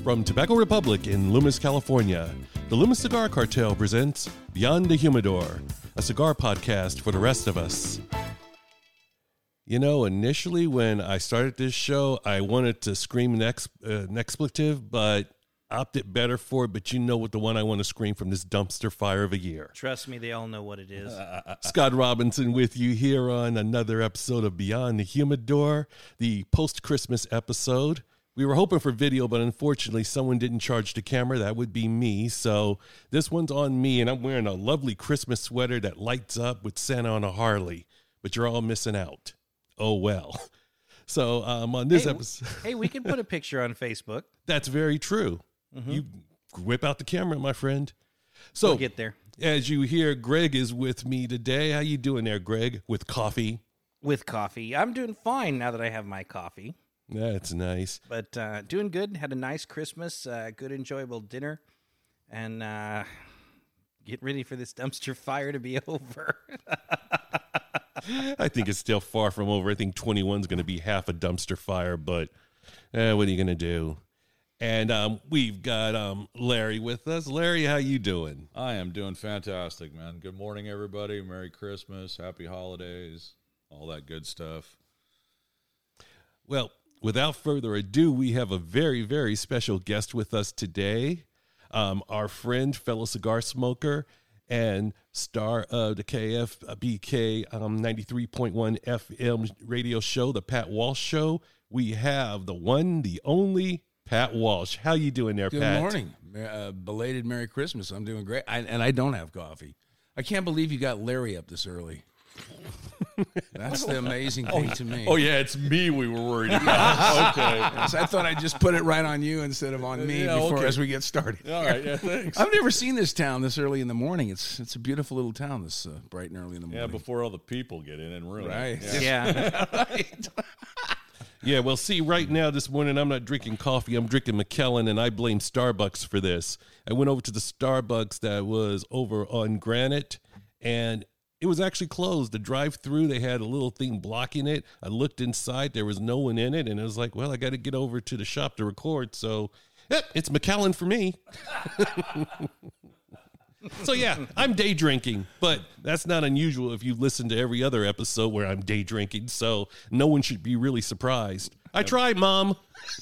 From Tobacco Republic in Loomis, California, the Loomis Cigar Cartel presents Beyond the Humidor, a cigar podcast for the rest of us. You know, initially when I started this show, I wanted to scream an expletive, but opted better for it. But you know what the one I want to scream from this dumpster fire of a year. Trust me, they all know what it is. Scott Robinson with you here on another episode of Beyond the Humidor, the post-Christmas episode. We were hoping for video, but unfortunately someone didn't charge the camera. That would be me. So this one's on me, and I'm wearing a lovely Christmas sweater that lights up with Santa on a Harley. But you're all missing out. Oh, well. So on this episode... Hey, we can put a picture on Facebook. That's very true. Mm-hmm. You whip out the camera, my friend. So we'll get there. As you hear, Greg is with me today. How you doing there, Greg? With coffee? With coffee. I'm doing fine now that I have my coffee. That's nice. But doing good. Had a nice Christmas, good, enjoyable dinner. And get ready for this dumpster fire to be over. I think it's still far from over. I think 21 is going to be half a dumpster fire, but what are you going to do? And we've got Larry with us. Larry, how you doing? I am doing fantastic, man. Good morning, everybody. Merry Christmas. Happy holidays. All that good stuff. Well, without further ado, we have a very, very special guest with us today. Our friend, fellow cigar smoker, and star of the KFBK 93.1 FM radio show, The Pat Walsh Show. We have the one, the only Pat Walsh. How you doing there, Pat? Good morning. Belated Merry Christmas. I'm doing great. And I don't have coffee. I can't believe you got Larry up this early. That's the amazing thing to me. Oh, yeah, it's me we were worried about. Okay. So I thought I'd just put it right on you instead of on me as we get started. All right, yeah, thanks. I've never seen this town this early in the morning. It's a beautiful little town this bright and early in the morning. Yeah, before all the people get in and ruin right. it. Yeah. Right. Yeah, well, see, right now this morning I'm not drinking coffee. I'm drinking Macallan, and I blame Starbucks for this. I went over to the Starbucks that was over on Granite, and it was actually closed. The drive-through, they had a little thing blocking it. I looked inside. There was no one in it, and it was like, well, I got to get over to the shop to record. So, it's Macallan for me. So, yeah, I'm day drinking, but that's not unusual if you listen to every other episode where I'm day drinking, so no one should be really surprised. I tried, Mom.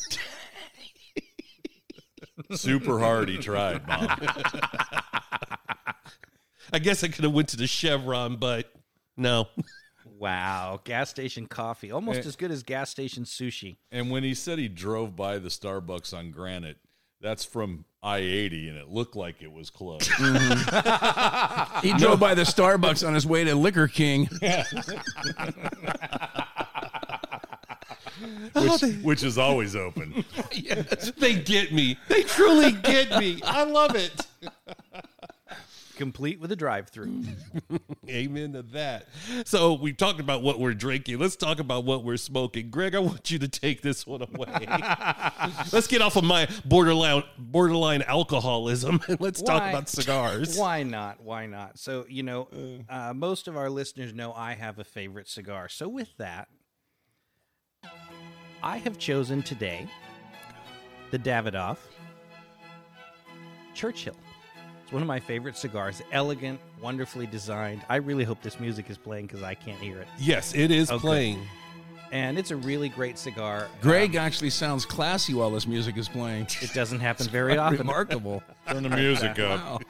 Super hard he tried, Mom. I guess I could have went to the Chevron, but no. Wow. Gas station coffee. Almost as good as gas station sushi. And when he said he drove by the Starbucks on Granite, that's from I-80, and it looked like it was closed. Mm-hmm. He drove by the Starbucks on his way to Liquor King. which is always open. Yes. They get me. They truly get me. I love it. Complete with a drive-through. Amen to that. So we talked about what we're drinking. Let's talk about what we're smoking. Greg, I want you to take this one away. Let's get off of my borderline alcoholism and let's talk about cigars. Why not? Why not? So, you know, most of our listeners know I have a favorite cigar. So with that, I have chosen today the Davidoff Churchill. It's one of my favorite cigars. Elegant, wonderfully designed. I really hope this music is playing because I can't hear it. Yes, it is playing. And it's a really great cigar. Greg actually sounds classy while this music is playing. It doesn't happen very often. Remarkable. Turn the music up.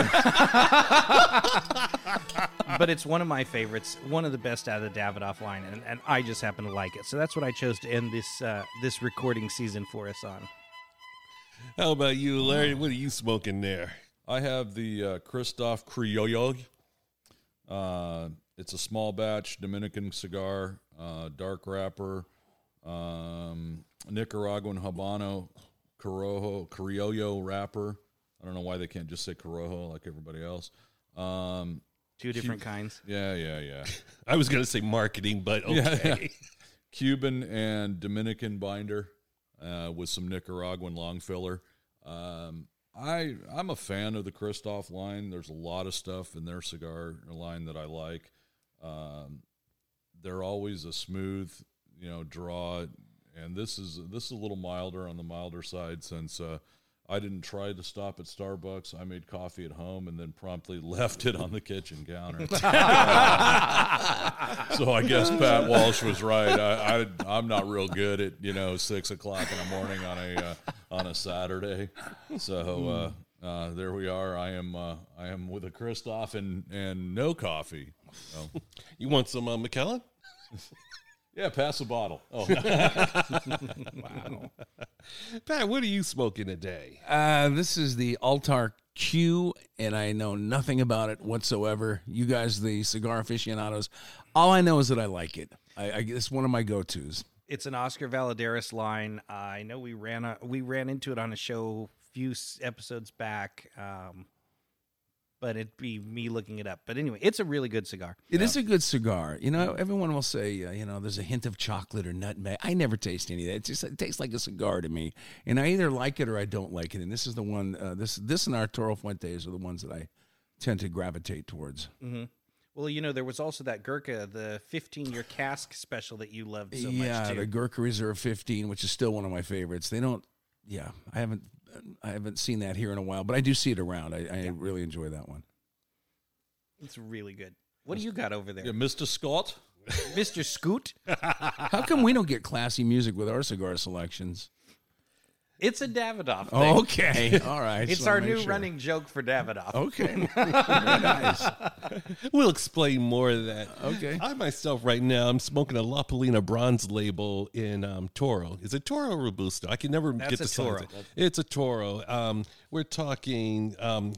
But it's one of my favorites, one of the best out of the Davidoff line, and I just happen to like it. So that's what I chose to end this recording season for us on. How about you, Larry? What are you smoking there? I have the Christoph Criollo. It's a small batch Dominican cigar, dark wrapper, Nicaraguan Habano Criollo wrapper. I don't know why they can't just say Corojo like everybody else. Two different kinds. Yeah. I was going to say marketing, but okay. Yeah. Cuban and Dominican binder with some Nicaraguan long filler. I'm a fan of the Christoph line. There's a lot of stuff in their cigar line that I like. They're always a smooth, draw, and this is a little milder on the milder side since I didn't try to stop at Starbucks. I made coffee at home and then promptly left it on the kitchen counter. So I guess Pat Walsh was right. I'm not real good at 6 o'clock in the morning on a Saturday. So there we are. I am with a Christoph and no coffee. So. You want some McKellen? Yeah, pass the bottle. Oh, wow. Pat, what are you smoking today? This is the Altar Q, and I know nothing about it whatsoever. You guys, the cigar aficionados, all I know is that I like it. It's one of my go-tos. It's an Oscar Valadares line. I know we ran into it on a show a few episodes back, but it'd be me looking it up. But anyway, it's a really good cigar. It is a good cigar. Everyone will say, there's a hint of chocolate or nutmeg. I never taste any of that. It tastes like a cigar to me. And I either like it or I don't like it. And this is the one, this and Arturo Fuentes are the ones that I tend to gravitate towards. Mm-hmm. Well, there was also that Gurkha, the 15-year cask special that you loved so much, too. Yeah, the Gurkha Reserve 15, which is still one of my favorites. I haven't seen that here in a while, but I do see it around. I really enjoy that one. It's really good. What do you got over there? yeah, Mr. Scott. Mr. Scoot? How come we don't get classy music with our cigar selections? It's a Davidoff thing. Oh, okay. All right. It's our new running joke for Davidoff. Okay. Nice. We'll explain more of that. Okay. I myself right now, I'm smoking a La Polina bronze label in Toro. Is it Toro or Robusto? I can never get the Toro. signs. It's a Toro. We're talking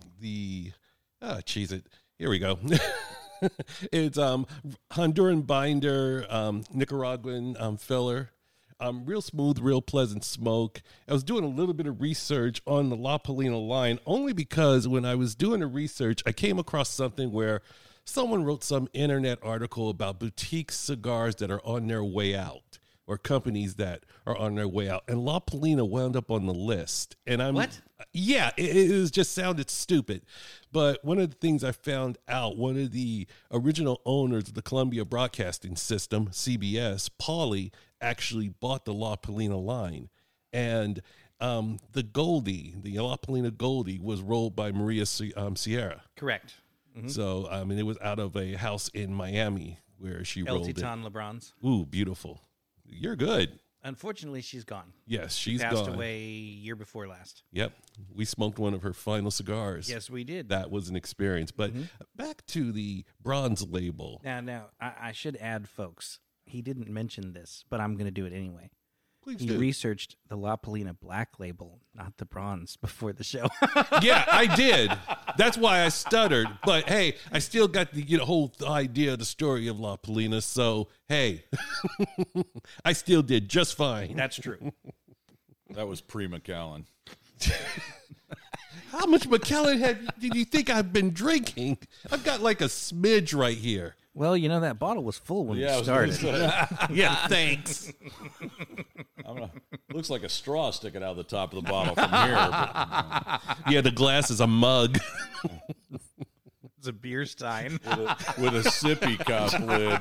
here we go. It's Honduran binder, Nicaraguan filler. Real smooth, real pleasant smoke. I was doing a little bit of research on the La Polina line only because when I was doing the research, I came across something where someone wrote some internet article about boutique cigars that are on their way out or companies that are on their way out. And La Polina wound up on the list. And What? Yeah, it just sounded stupid. But one of the things I found out, one of the original owners of the Columbia Broadcasting System, CBS, Paulie, actually bought the La Polina line. And the La Polina Goldie was rolled by Maria Sierra. Correct. Mm-hmm. So, it was out of a house in Miami where she El rolled it. Titan Lebrons. Ooh, beautiful. You're good. Unfortunately, she's gone. Yes, she's passed gone. away year before last. Yep. We smoked one of her final cigars. Yes, we did. That was an experience. But back to the bronze label. Now, I should add, folks, he didn't mention this, but I'm going to do it anyway. Please He do. researched the La Polina black label, not the bronze, before the show. Yeah, I did. That's why I stuttered. But hey, I still got the whole idea of the story of La Polina. So hey, I still did just fine. That's true. That was pre-McAllen. How much McKellen did you think I've been drinking? I've got like a smidge right here. Well, that bottle was full when Yeah, we I was gonna started. say, Yeah, thanks. looks like a straw sticking out of the top of the bottle from here. But, Yeah, the glass is a mug. It's a beer stein. with a sippy cup lid.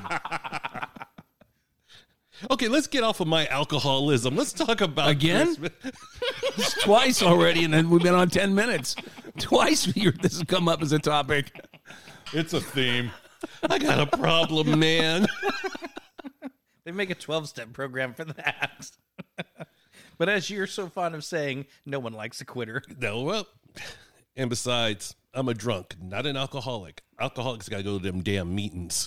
Okay, let's get off of my alcoholism. Let's talk about Again? Christmas. It's twice already, and then we've been on 10 minutes. Twice this has come up as a topic. It's a theme. I got a problem, man. They make a 12-step program for that. But as you're so fond of saying, no one likes a quitter. No, well, and besides, I'm a drunk, not an alcoholic. Alcoholics got to go to them damn meetings.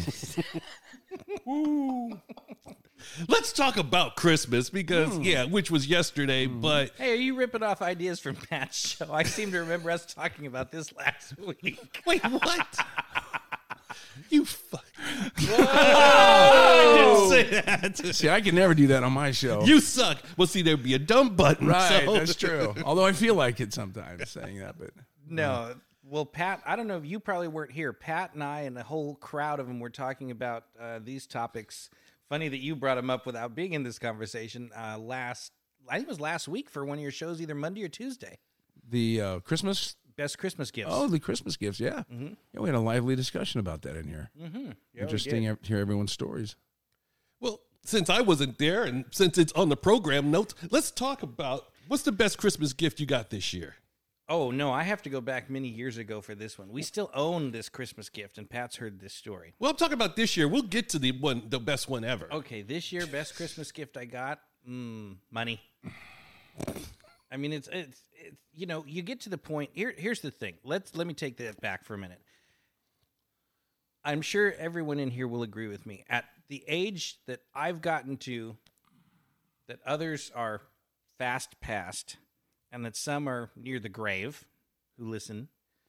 Let's talk about Christmas because, which was yesterday, but... Hey, are you ripping off ideas from Pat's show? I seem to remember us talking about this last week. Wait, what? You fuck. I didn't say that. See, I can never do that on my show. You suck. Well, see, there'd be a dumb button. Right, so- that's true. Although I feel like it sometimes saying that, but No. Well, Pat, I don't know. You probably weren't here. Pat and I and a whole crowd of them were talking about these topics. Funny that you brought them up without being in this conversation. I think it was last week for one of your shows, either Monday or Tuesday. the Christmas. Best Christmas gifts. Oh, the Christmas gifts, yeah. Mhm. Yeah, we had a lively discussion about that in here. Mm-hmm. Interesting to hear everyone's stories. Well, since I wasn't there and since it's on the program notes, let's talk about what's the best Christmas gift you got this year? Oh, no, I have to go back many years ago for this one. We still own this Christmas gift, and Pat's heard this story. Well, I'm talking about this year. We'll get to the best one ever. Okay, this year, best Christmas gift I got, money. I mean, it's you know, you get to the point. Here's the thing. Let me take that back for a minute. I'm sure everyone in here will agree with me. At the age that I've gotten to, that others are fast past, and that some are near the grave who listen,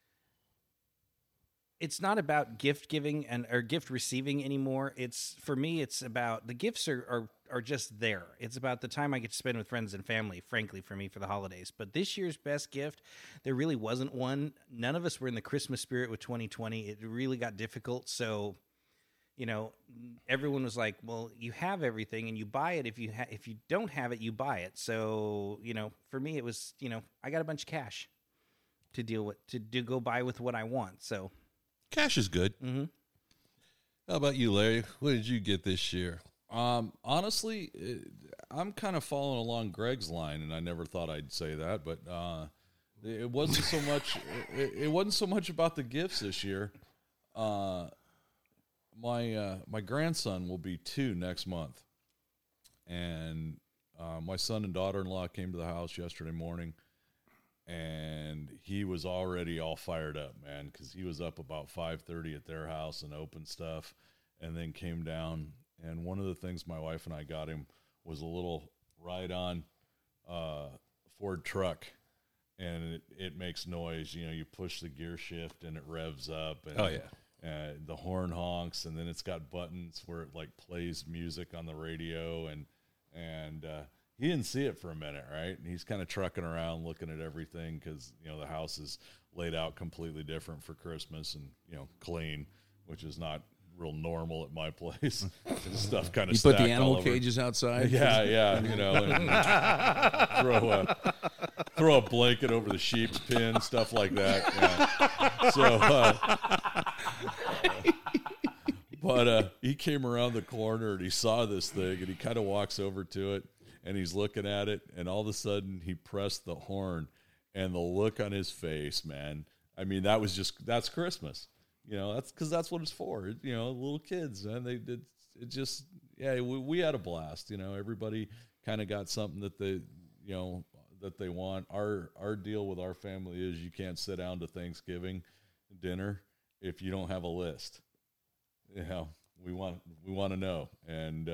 it's not about gift giving or gift receiving anymore. For me, it's about the gifts are just there. It's about the time I get to spend with friends and family, frankly, for me, for the holidays. But this year's best gift, there really wasn't one. None of us were in the Christmas spirit with 2020. It really got difficult. So, you know, everyone was like, well, you have everything and you buy it. If you don't have it, you buy it. So, you know, for me, it was, you know, I got a bunch of cash to go buy with what I want. So cash is good. Mm-hmm. How about you, Larry? What did you get this year? Honestly, I'm kind of following along Greg's line, and I never thought I'd say that, but it wasn't so much. It wasn't so much about the gifts this year. My grandson will be 2 next month, and my son and daughter-in-law came to the house yesterday morning, and he was already all fired up, man, because he was up about 5:30 at their house and opened stuff, and then came down. And one of the things my wife and I got him was a little ride-on Ford truck, and it makes noise. You know, you push the gear shift and it revs up. And, oh, yeah. The horn honks, and then it's got buttons where it like plays music on the radio, and he didn't see it for a minute, right? And he's kind of trucking around looking at everything because, you know, the house is laid out completely different for Christmas and, you know, clean, which is not real normal at my place. Stuff kind of you put the animal cages outside. Yeah, you know, and throw a blanket over the sheep's pen, stuff like that. Yeah. So, but he came around the corner and he saw this thing, and he kind of walks over to it, and he's looking at it, and all of a sudden he pressed the horn, and the look on his face, man. I mean, that's Christmas. You know, that's because that's what it's for. You know, little kids, and we had a blast. You know, everybody kind of got something that they want. Our deal with our family is you can't sit down to Thanksgiving dinner if you don't have a list. You know, we want to know, and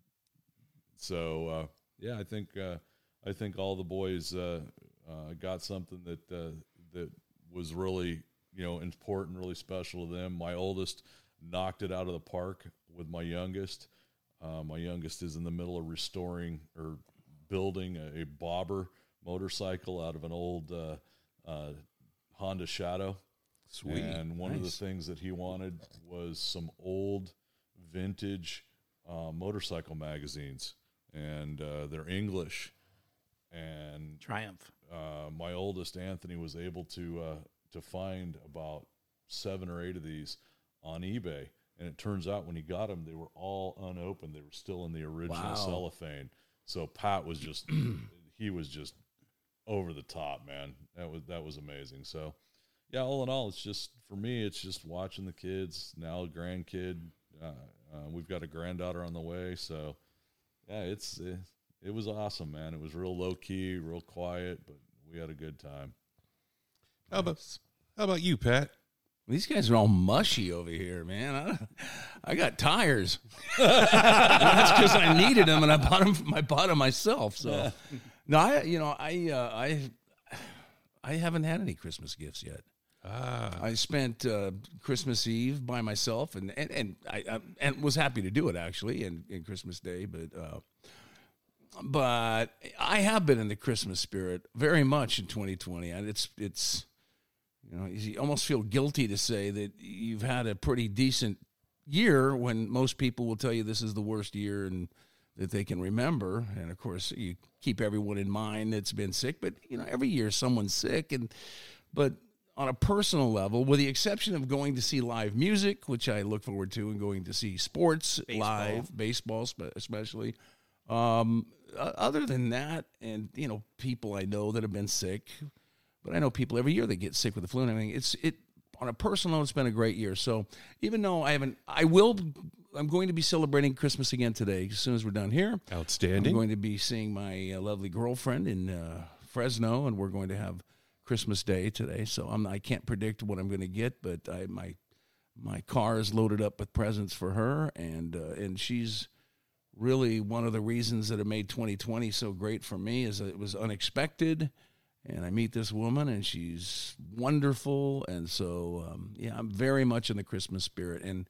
yeah, I think all the boys got something that was really, you know, important, really special to them. My oldest knocked it out of the park with my youngest. My youngest is in the middle of restoring or building a bobber motorcycle out of an old Honda Shadow. Sweet. And one of the things that he wanted was some old vintage motorcycle magazines, and they're English. And Triumph. My oldest, Anthony, was able to find about 7 or 8 of these on eBay, and it turns out when he got them, they were all unopened. They were still in the original cellophane. So Pat was just he was just over the top, man. That was amazing. So yeah, all in all, it's just, for me, it's just watching the kids, now a grandkid. We've got a granddaughter on the way, so yeah, it was awesome, man. It was real low key, real quiet, but we had a good time. How about you, Pat? These guys are all mushy over here, man. I got tires. That's because I needed them, and I bought them myself. So, no, I haven't had any Christmas gifts yet. I spent Christmas Eve by myself, and I was happy to do it actually, and Christmas Day, but I have been in the Christmas spirit very much in 2020, and it's. You know, you almost feel guilty to say that you've had a pretty decent year when most people will tell you this is the worst year and that they can remember. And, of course, you keep everyone in mind that's been sick. But, you know, every year someone's sick. But on a personal level, with the exception of going to see live music, which I look forward to, and going to see sports live, baseball especially. Other than that, and people I know that have been sick, but I know people every year that get sick with the flu and everything. On a personal note, it's been a great year. So even though I'm going to be celebrating Christmas again today as soon as we're done here. Outstanding. I'm going to be seeing my lovely girlfriend in Fresno, and we're going to have Christmas Day today. So I can't predict what I'm going to get, but my car is loaded up with presents for her, and she's really one of the reasons that it made 2020 so great for me is that it was unexpected. And I meet this woman, and she's wonderful. And so, I'm very much in the Christmas spirit and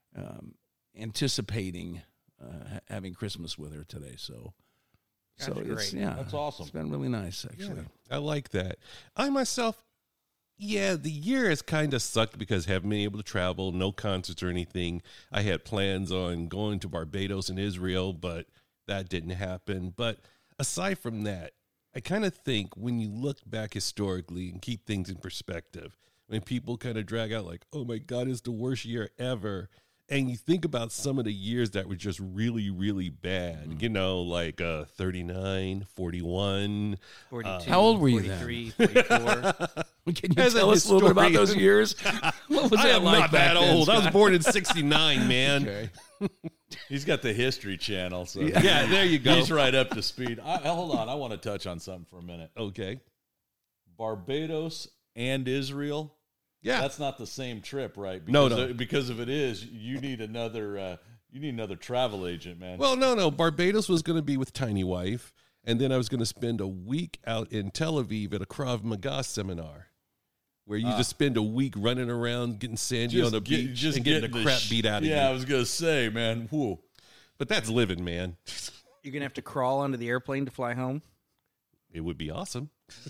anticipating having Christmas with her today. So That's great. That's awesome. It's been really nice, actually. Yeah, I like that. I myself, the year has kind of sucked because I haven't been able to travel, no concerts or anything. I had plans on going to Barbados and Israel, but that didn't happen. But aside from that, I kind of think when you look back historically and keep things in perspective, when people kind of drag out like, oh my God, it's the worst year ever. And you think about some of the years that were just really, really bad, like 39, 41. 42, how old were you 43, then? 44. Can you tell us a little bit about those years? What was I that am like not back that then, old. I was Scott? born in 69, man. Okay. He's got the History Channel, so Yeah, there you go. he's right up to speed. Hold on, I want to touch on something for a minute. Okay. Barbados and Israel. Yeah. That's not the same trip, right? No. Because if it is, you need another travel agent, man. Well, no. Barbados was going to be with Tiny Wife, and then I was going to spend a week out in Tel Aviv at a Krav Maga seminar, where you just spend a week running around, getting sandy on the beach, and getting the crap beat out of you. Yeah, I was gonna say, man. Whoa. But that's living, man. You're going to have to crawl onto the airplane to fly home? It would be awesome.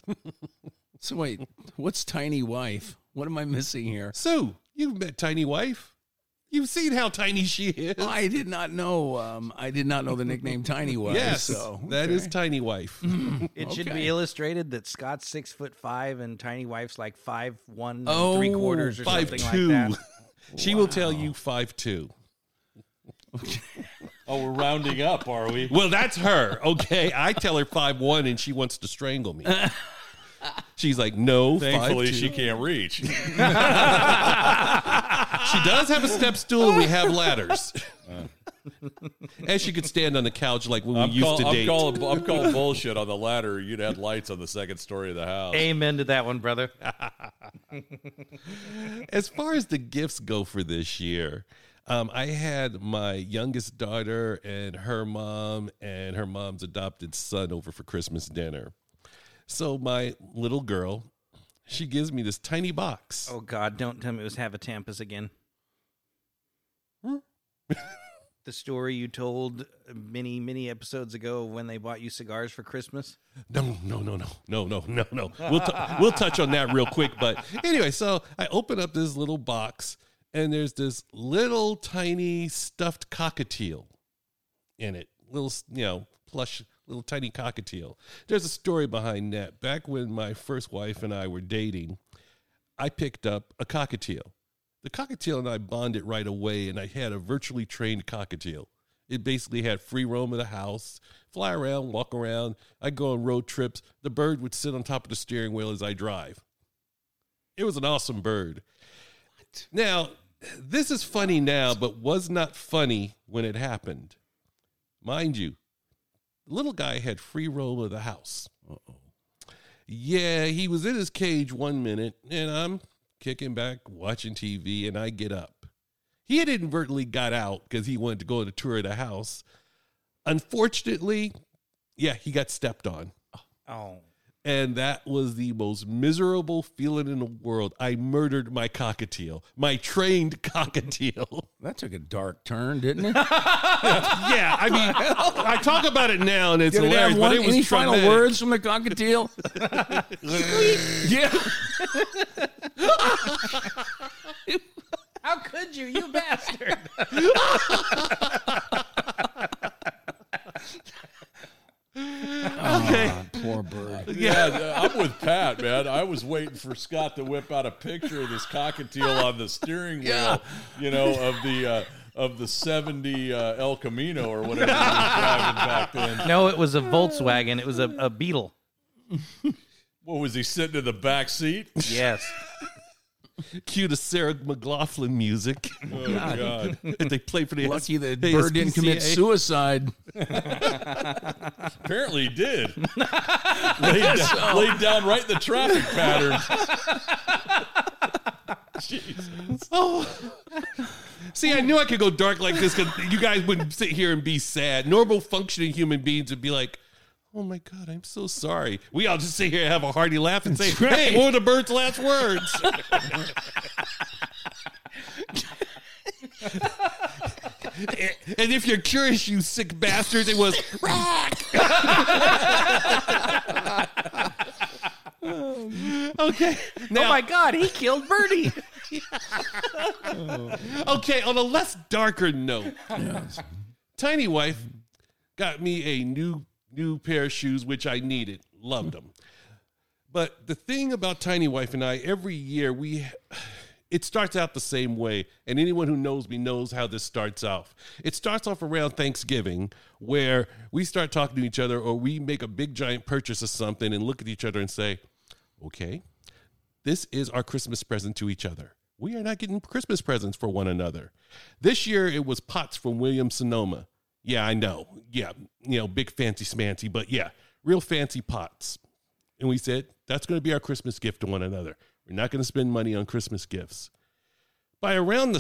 So wait, what's Tiny Wife? What am I missing here? So, you've met Tiny Wife. You've seen how tiny she is. Oh, I did not know. I did not know the nickname Tiny Wife. Yes, so, that is Tiny Wife. It should Okay. be illustrated that Scott's 6'5" and Tiny Wife's like 5'1" Oh, 3/4 or something 5'2". like that. She will tell you 5'2". Oh, we're rounding up, are we? Well, that's her, okay? I tell her 5'1", and she wants to strangle me. She's like, no, Thankfully, 5'2". she can't reach. She does have a step stool, and we have ladders. And she could stand on the couch like when we used to date. I'm calling bullshit on the ladder. You'd had lights on the second story of the house. Amen to that one, brother. As far as the gifts go for this year, I had my youngest daughter and her mom's adopted son over for Christmas dinner. So my little girl, she gives me this tiny box. Oh, God, don't tell me it was Havatampas again. The story you told many, many episodes ago when they bought you cigars for Christmas? No. We'll touch on that real quick. But anyway, so I open up this little box, and there's this little tiny stuffed cockatiel in it. Little, plush, little tiny cockatiel. There's a story behind that. Back when my first wife and I were dating, I picked up a cockatiel. The cockatiel and I bonded right away, and I had a virtually trained cockatiel. It basically had free roam of the house, fly around, walk around. I'd go on road trips. The bird would sit on top of the steering wheel as I drive. It was an awesome bird. Now, this is funny now, but was not funny when it happened. Mind you, the little guy had free roam of the house. Uh-oh. Yeah, he was in his cage 1 minute, and I'm kicking back, watching TV, and I get up. He had inadvertently got out because he wanted to go on a tour of the house. Unfortunately, he got stepped on. Oh. And that was the most miserable feeling in the world. I murdered my cockatiel, my trained cockatiel. That took a dark turn, didn't it? Yeah, I mean, I talk about it now, and it's Did it have hilarious, but it was any traumatic. final words from the cockatiel? Yeah. How could you, you bastard? Okay. Poor bird. Yeah, I'm with Pat, man. I was waiting for Scott to whip out a picture of this cockatiel on the steering wheel, of the 70 El Camino or whatever he was driving back then. No, it was a Volkswagen. It was a Beetle. What was he sitting in the back seat? Yes. Cue the Sarah McLaughlin music. Oh God! They play for the Lucky that Bird didn't commit ASPCA. suicide. Apparently he did. laid down right in the traffic pattern. Jesus. Oh. See, I knew I could go dark like this because you guys wouldn't sit here and be sad. Normal functioning human beings would be like, oh my God, I'm so sorry. We all just sit here and have a hearty laugh and say, hey, what were the Bird's last words? And if you're curious, you sick bastards, it was rock. Okay. Now, Oh my God, he killed Birdie. okay, on a less darker note, Tiny Wife got me a new pair of shoes, which I needed. Loved them. But the thing about Tiny Wife and I, every year it starts out the same way. And anyone who knows me knows how this starts off. It starts off around Thanksgiving, where we start talking to each other, or we make a big giant purchase of something and look at each other and say, okay, this is our Christmas present to each other. We are not getting Christmas presents for one another. This year it was pots from Williams-Sonoma. Yeah, I know. Yeah, big fancy smancy, but yeah, real fancy pots. And we said, that's going to be our Christmas gift to one another. We're not going to spend money on Christmas gifts. By around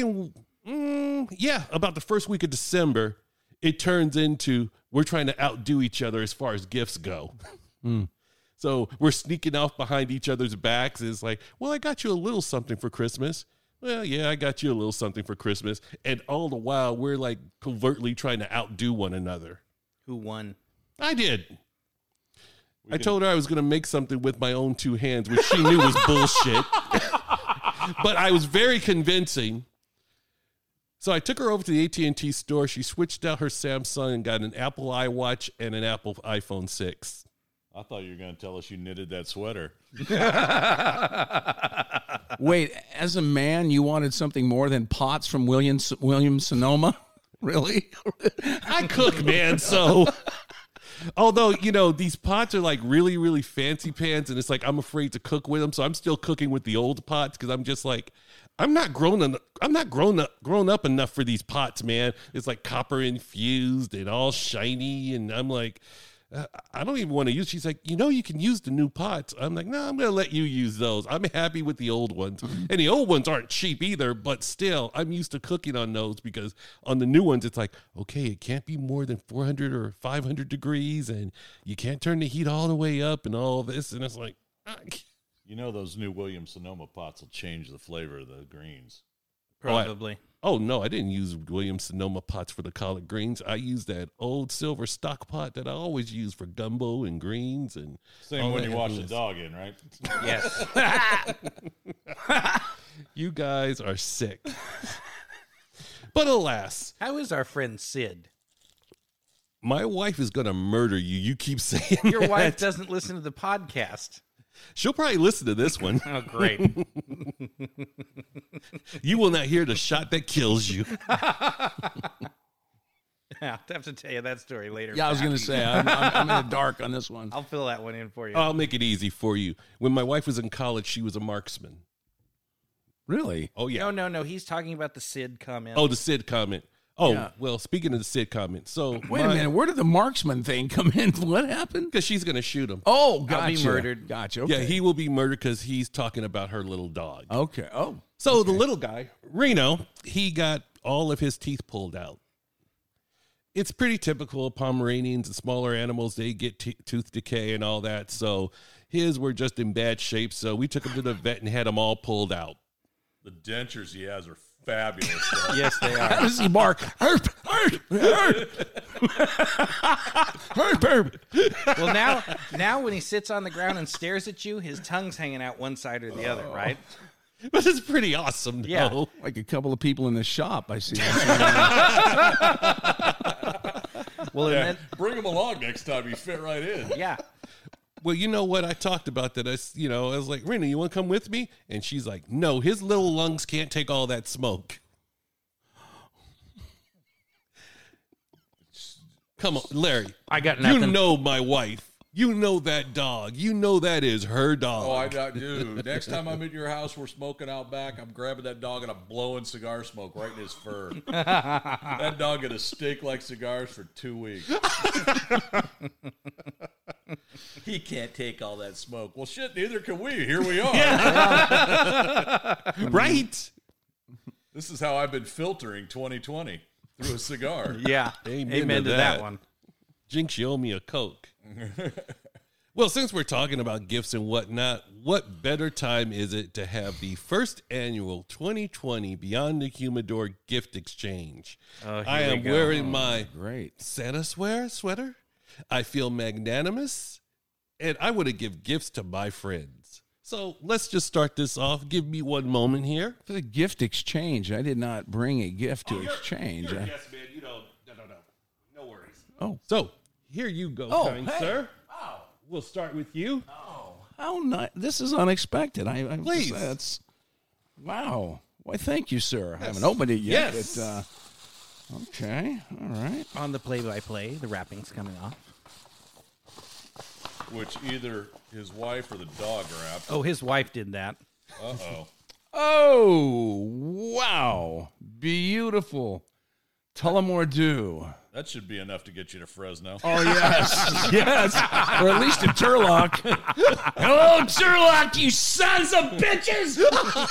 about the first week of December, it turns into we're trying to outdo each other as far as gifts go. So we're sneaking off behind each other's backs. It's like, well, I got you a little something for Christmas. Well, yeah, I got you a little something for Christmas. And all the while, we're like covertly trying to outdo one another. Who won? I did. I told her I was going to make something with my own two hands, which she knew was bullshit. But I was very convincing. So I took her over to the AT&T store. She switched out her Samsung and got an Apple iWatch and an Apple iPhone 6. I thought you were going to tell us you knitted that sweater. Wait, as a man, you wanted something more than pots from Williams-Sonoma? Really? I cook, man, so... Although, these pots are like really, really fancy pans, and it's like I'm afraid to cook with them, so I'm still cooking with the old pots because I'm just like, I'm not grown up enough for these pots, man. It's like copper infused and all shiny, and I'm like, I don't even want to use. She's like, you can use the new pots. I'm like, no, I'm going to let you use those. I'm happy with the old ones. And the old ones aren't cheap either, but still, I'm used to cooking on those because on the new ones, it's like, okay, it can't be more than 400 or 500 degrees, and you can't turn the heat all the way up and all this. And it's like, those new Williams-Sonoma pots will change the flavor of the greens. Probably. Oh, no, I didn't use Williams-Sonoma pots for the collard greens. I used that old silver stock pot that I always use for gumbo and greens. And same when you wash the dog in, right? Yes. You guys are sick. But alas. How is our friend Sid? My wife is going to murder you. You keep saying Your that. wife doesn't listen to the podcast. She'll probably listen to this one. Oh, great. You will not hear the shot that kills you. I'll have to tell you that story later. Yeah, I was going to say, I'm in the dark on this one. I'll fill that one in for you. I'll make it easy for you. When my wife was in college, she was a marksman. Really? Oh, yeah. No. He's talking about the Sid comment. Oh, the Sid comment. Oh, Yeah. well, speaking of the Sid comment. So Wait a minute. Where did the marksman thing come in? What happened? Because she's going to shoot him. Oh, I'll gotcha. be murdered. Gotcha. Okay. Yeah, he will be murdered because he's talking about her little dog. Okay. Oh. So the little guy, Reno, he got all of his teeth pulled out. It's pretty typical of Pomeranians and smaller animals. They get tooth decay and all that. So his were just in bad shape. So we took him to the vet and had them all pulled out. The dentures he has are fabulous. Yes, they are. How does he bark? Herp, herp, herp. Herp, herp. Well, now when he sits on the ground and stares at you, his tongue's hanging out one side or the other, right? But it's pretty awesome, though. Yeah. Like a couple of people in the shop, I see. Well, Yeah, and bring him along next time. He fit right in. then, yeah. well, you know what? I talked about that. I was like, Rena, you want to come with me? And she's like, no, his little lungs can't take all that smoke. Come on, Larry. I got nothing. You know my wife. You know that dog. You know that is her dog. Oh, I do. Next time I'm at your house, we're smoking out back. I'm grabbing that dog and I'm blowing cigar smoke right in his fur. That dog gonna stink like cigars for 2 weeks. He can't take all that smoke. Well, shit, neither can we. Here we are. Right? This is how I've been filtering 2020 through a cigar. Yeah. Amen to that one. Jinx, you owe me a Coke. Well, since we're talking about gifts and whatnot, what better time is it to have the first annual 2020 Beyond the Humidor gift exchange? I am wearing my Santa sweater. I feel magnanimous, and I want to give gifts to my friends. So let's just start this off. Give me one moment here. For the gift exchange, I did not bring a gift to exchange. Yes, man. You know, no worries. Oh. So here you go, kind sir. Oh. We'll start with you. Oh, how nice. This is unexpected. Please. That's, wow. Why, thank you, sir. I haven't opened it yet. Yes. But, okay. All right. On the play-by-play, the wrapping's coming off. Which either his wife or the dog wrapped. Oh, his wife did that. Uh-oh. Oh, wow. Beautiful. Tullamore Dew. That should be enough to get you to Fresno. Oh, yes. Yes. Or at least to Turlock. Hello, Turlock, you sons of bitches.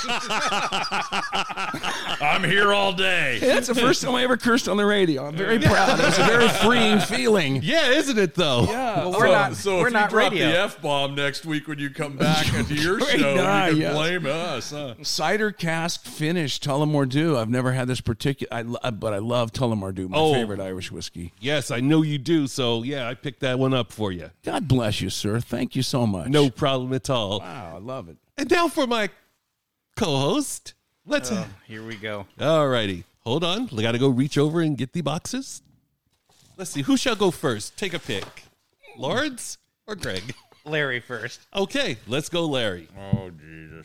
I'm here all day. Hey, that's the first time I ever cursed on the radio. I'm very proud. It was a very freeing feeling. Yeah, isn't it, though? Yeah. Well, So we're if not you drop radio. the F-bomb next week when you come back into your Great show, guy, you can yes. blame us. Huh? Cider cask finished Tullamore Dew. I've never had this particular, but I love Tullamore Dew, my favorite Irish whiskey. Yes, I know you do. So, yeah, I picked that one up for you. God bless you, sir. Thank you so much. No problem at all. Wow, I love it. And now for my co-host. Let's. Here we go. All righty. Hold on. We got to go reach over and get the boxes. Let's see. Who shall go first? Take a pick. Lawrence or Greg? Larry first. Okay, let's go, Larry. Oh, Jesus.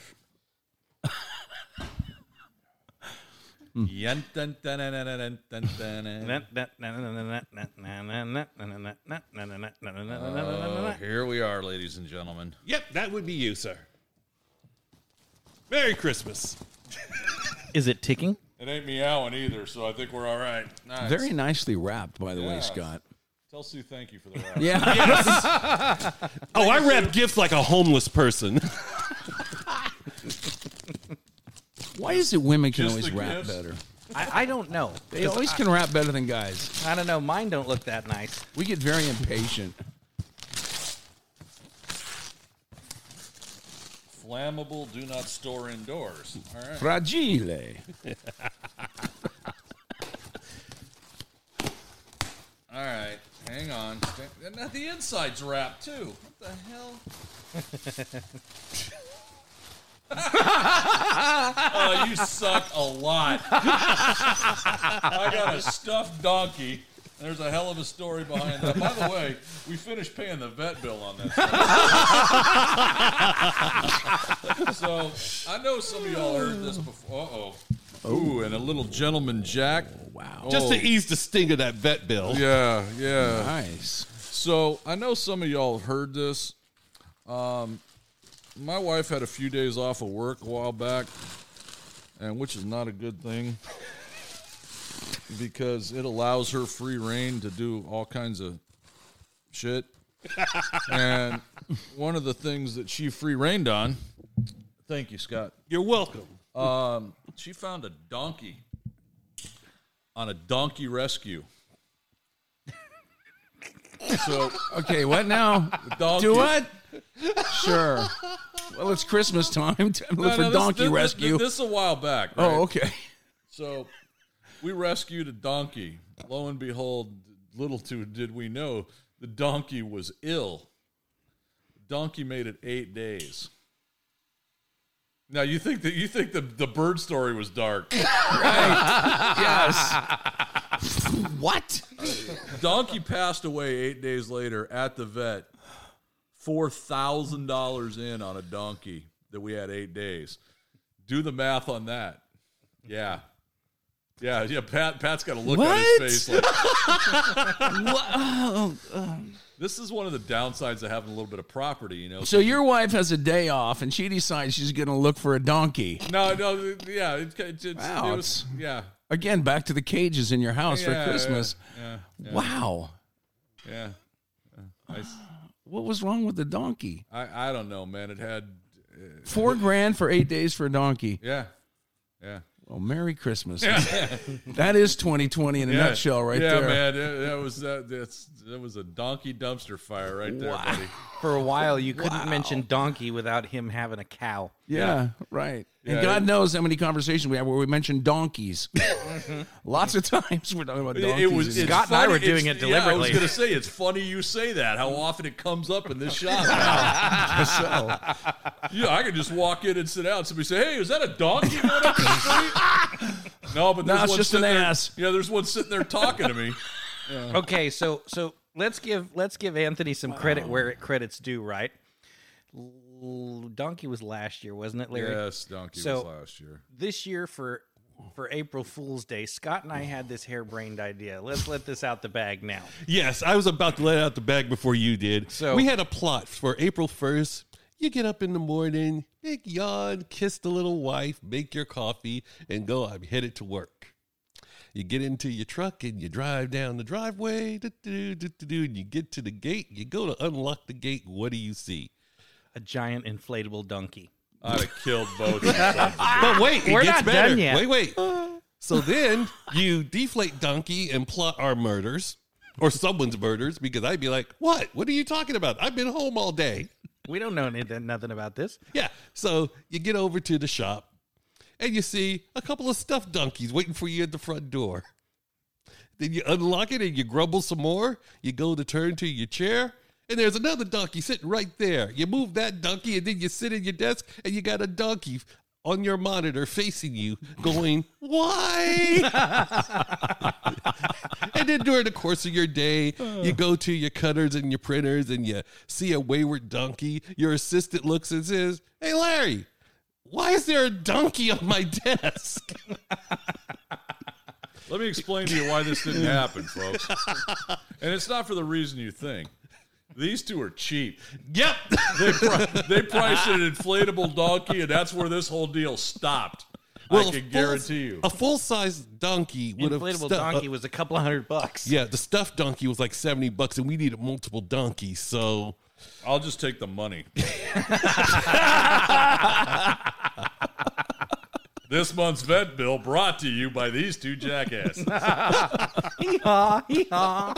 Here we are, ladies and gentlemen. Yep, that would be you, sir. Merry Christmas. Is it ticking? It ain't meowing either, so I think we're all right. Nice. Very nicely wrapped, by the way, Yes. Scott. Tell Sue thank you for the wrap. Yeah. Oh, I wrap gifts like a homeless person. Why is it women can Just always the rap gifts? better? I don't know. They always can rap better than guys. I don't know. Mine don't look that nice. We get very impatient. Flammable, do not store indoors. All right. Fragile. All right. Hang on. And now the inside's wrapped, too. What the hell? Oh, you suck a lot. I got a stuffed donkey. There's a hell of a story behind that. By the way, we finished paying the vet bill on that stuff. So I know some of y'all heard this before. Uh-oh. Ooh, and a little gentleman jack. Wow. Just to ease the sting of that vet bill. Yeah, yeah. Nice. So I know some of y'all heard this. My wife had a few days off of work a while back, and which is not a good thing because it allows her free reign to do all kinds of shit. And one of the things that she free reigned on, thank you, Scott. You're welcome. She found a donkey on a donkey rescue. So Okay, what now? donkey, Do what? Sure. Well, it's Christmas time. Time to look for donkey rescue. This a while back. Right? Oh, okay. So we rescued a donkey. Lo and behold, little did we know, the donkey was ill. The donkey made it 8 days. Now you think the bird story was dark. Yes. What? Donkey passed away 8 days later at the vet $4,000 in on a donkey that we had 8 days. Do the math on that. Yeah. Pat's got a look on his face like, this is one of the downsides of having a little bit of property, you know. So your wife has a day off, and she decides she's going to look for a donkey. No, yeah, Wow, it was, yeah. Again, back to the cages in your house for Christmas. Yeah. Wow. Yeah. What was wrong with the donkey? I don't know, man. It had $4,000 for 8 days for a donkey. Yeah. Well, Merry Christmas. That is 2020 in a nutshell, right there. Yeah, man. That was a donkey dumpster fire right there, buddy. For a while, you couldn't mention donkey without him having a cow. Yeah, right. And Yeah, God knows how many conversations we have where we mention donkeys. Lots of times we're talking about donkeys. It's Scott and I were funny- doing it's- it deliberately. Yeah, I was going to say, it's funny you say that, how often it comes up in this shop. Yeah, I could just walk in and sit down and somebody say, hey, is that a donkey going up the street? No, but there's it's one just an sitting there- ass. Yeah, there's one sitting there talking to me. Okay, so let's give Anthony some credit where credit's due, right? Donkey was last year, wasn't it, Larry? Yes, donkey So- was last year. This year for April Fool's Day, Scott and I had this harebrained idea. Let's let this out the bag now. Yes, I was about to let out the bag before you did. So- we had a plot for April 1st. You get up in the morning, big yawn, kiss the little wife, make your coffee, and go. I'm headed to work. You get into your truck and you drive down the driveway, and you get to the gate. You go to unlock the gate. What do you see? A giant inflatable donkey. I'd have killed both of them. But wait, it We're gets not better. done yet. Wait. So then you deflate donkey and plot our murders or someone's murders because I'd be like, what? What are you talking about? I've been home all day. We don't know nothing about this. Yeah. So you get over to the shop and you see a couple of stuffed donkeys waiting for you at the front door. Then you unlock it and you grumble some more. You go to turn to your chair and there's another donkey sitting right there. You move that donkey and then you sit at your desk and you got a donkey on your monitor facing you going, why? And then during the course of your day, you go to your cutters and your printers and you see a wayward donkey. Your assistant looks and says, hey, Larry, why is there a donkey on my desk? Let me explain to you why this didn't happen, folks. And it's not for the reason you think. These two are cheap. Yep. They priced an inflatable donkey, and that's where this whole deal stopped. I can guarantee you. A full-size donkey would have Inflatable donkey was a couple of $100. yeah, the stuffed donkey was like $70, and we needed multiple donkeys. So I'll just take the money. This month's vet bill brought to you by these two jackasses. Hee-haw, hee-haw.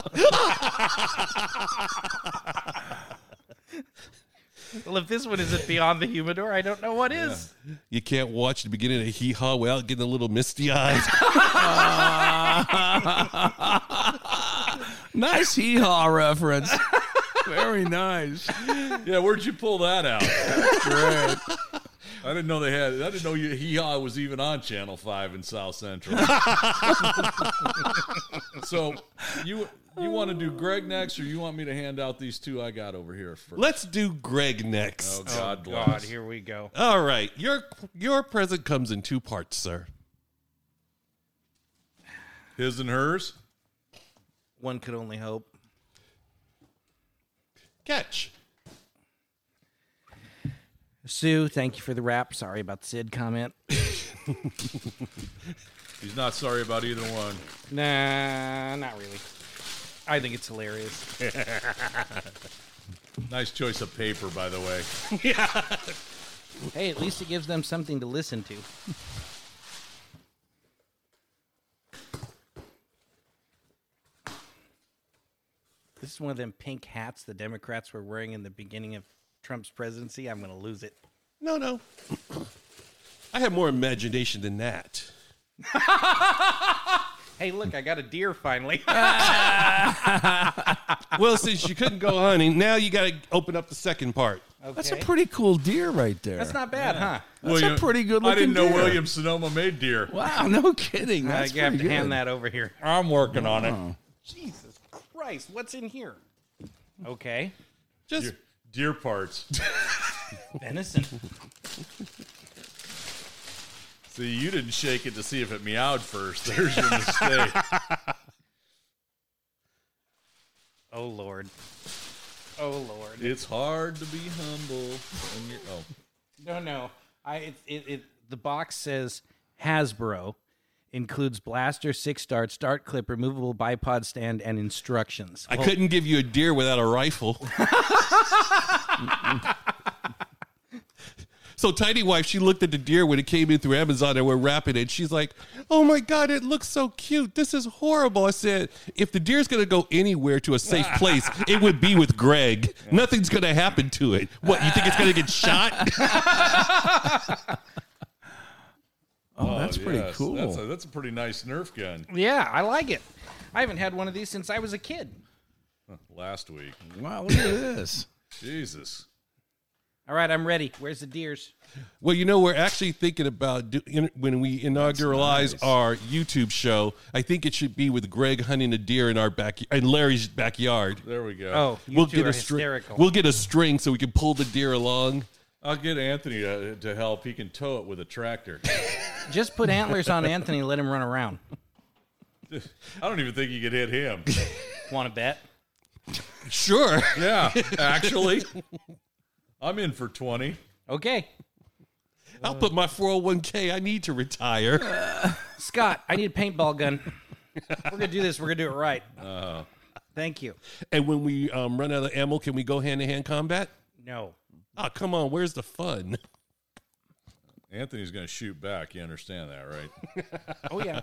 Well, if this one isn't Beyond the Humidor, I don't know what is. you can't watch the beginning of Hee Haw without getting a little misty eyed. Nice hee-haw reference. Very nice. Yeah, where'd you pull that out? Great. I didn't know they had. I didn't know Hee-Haw was even on Channel 5 in South Central. So you want to do Greg next, or you want me to hand out these two I got over here first? Let's do Greg next. Oh, God bless. God, here we go. All right. Your present comes in two parts, sir. His and hers? One could only hope. Catch. Sue, thank you for the rap. Sorry about the Sid comment. He's not sorry about either one. Nah, not really. I think it's hilarious. Nice choice of paper, by the way. Hey, at least it gives them something to listen to. This is one of them pink hats the Democrats were wearing in the beginning of Trump's presidency. I'm going to lose it. No. I have more imagination than that. Hey, look, I got a deer finally. Well, since you couldn't go hunting, now you got to open up the second part. Okay. That's a pretty cool deer right there. That's not bad, huh? That's a pretty good I looking didn't know deer. William Sonoma made deer. Wow, no kidding. I That's have pretty to good. hand that over here. I'm working on it. Oh. Jesus Christ, what's in here? Okay. Just Deer parts. Venison. See, you didn't shake it to see if it meowed first. There's your mistake. Oh, Lord. Oh, Lord. It's hard to be humble when you're... No. The box says Hasbro. Includes blaster, 6-start clip, removable bipod stand, and instructions. I couldn't give you a deer without a rifle. So Tiny Wife, she looked at the deer when it came in through Amazon and we're wrapping it. She's like, oh my God, it looks so cute. This is horrible. I said, if the deer's going to go anywhere to a safe place, it would be with Greg. Nothing's going to happen to it. What, you think it's going to get shot? Oh, that's pretty yes. cool. That's a pretty nice Nerf gun. Yeah, I like it. I haven't had one of these since I was a kid. Last week. Wow, look at this. Jesus. All right, I'm ready. Where's the deers? Well, we're actually thinking about when we inauguralize our YouTube show. I think it should be with Greg hunting a deer in in Larry's backyard. There we go. Oh, you two are string. hysterical. We'll get a string so we can pull the deer along. I'll get Anthony to help. He can tow it with a tractor. Just put antlers on Anthony and let him run around. I don't even think you could hit him. Want to bet? Sure. Yeah, actually. I'm in for 20. Okay. I'll put my 401k. I need to retire. Scott, I need a paintball gun. We're going to do this. We're going to do it right. Thank you. And when we run out of ammo, can we go hand-to-hand combat? No. Oh, come on. Where's the fun? Anthony's going to shoot back. You understand that, right? Oh, yeah.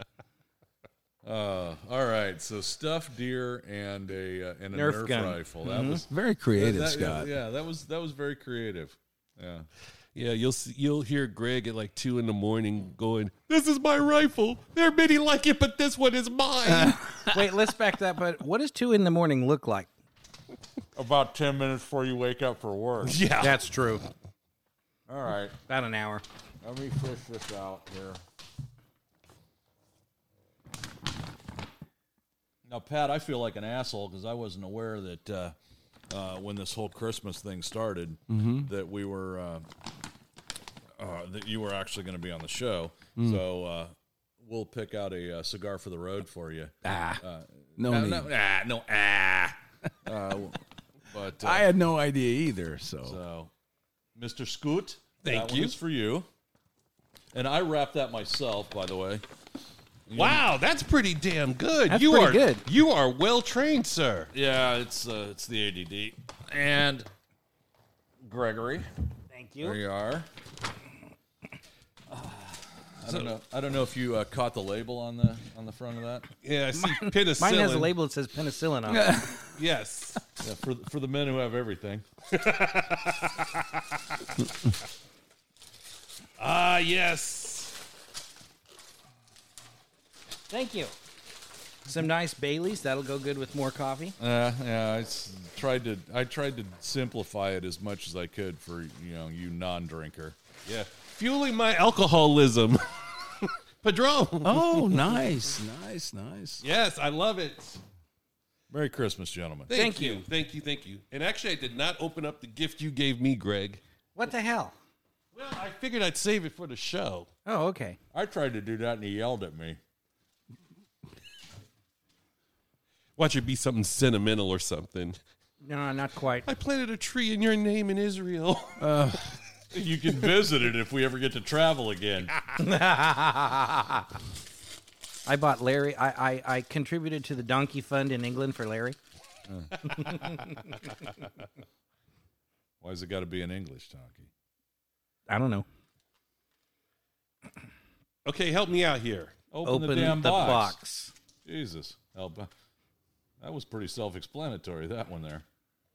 All right. So stuffed deer and a Nerf Nerf gun. rifle. That was Very creative, that- Scott. Yeah, that was very creative. Yeah. Yeah, you'll hear Greg at like 2 a.m. going, "This is my rifle. There are many like it, but this one is mine." Wait, let's back that. But what does 2 a.m. look like? About 10 minutes before you wake up for work. Yeah. That's true. All right. About an hour. Let me fish this out here. Now, Pat, I feel like an asshole because I wasn't aware that when this whole Christmas thing started, that we were that you were actually going to be on the show. So we'll pick out a cigar for the road for you. No need. But I had no idea either. So Mr. Scoot, Thank that you. one is for you. And I wrapped that myself, by the way. Wow, that's pretty damn good. That's you pretty are good. You are well trained, sir. Yeah, it's the ADD. And Gregory, Thank there you. you are. I don't know if you caught the label on the front of that. Yeah, I see penicillin. Mine has a label that says penicillin on it. Yes. Yeah, for the men who have everything. Ah, yes. Thank you. Some nice Baileys. That'll go good with more coffee. Yeah, I tried to simplify it as much as I could for you non-drinker. Yeah. Fueling my alcoholism. Padron. oh, nice. Yes, I love it. Merry Christmas, gentlemen. Thank you. Thank you. And actually, I did not open up the gift you gave me, Greg. What the hell? Well, I figured I'd save it for the show. Oh, okay. I tried to do that and he yelled at me. Watch it be something sentimental or something. No, not quite. I planted a tree in your name in Israel. You can visit it if we ever get to travel again. I bought Larry. I contributed to the Donkey Fund in England for Larry. Why's it got to be in English, Donkey? I don't know. Okay, help me out here. Open the damn box. Jesus. That was pretty self-explanatory, that one there.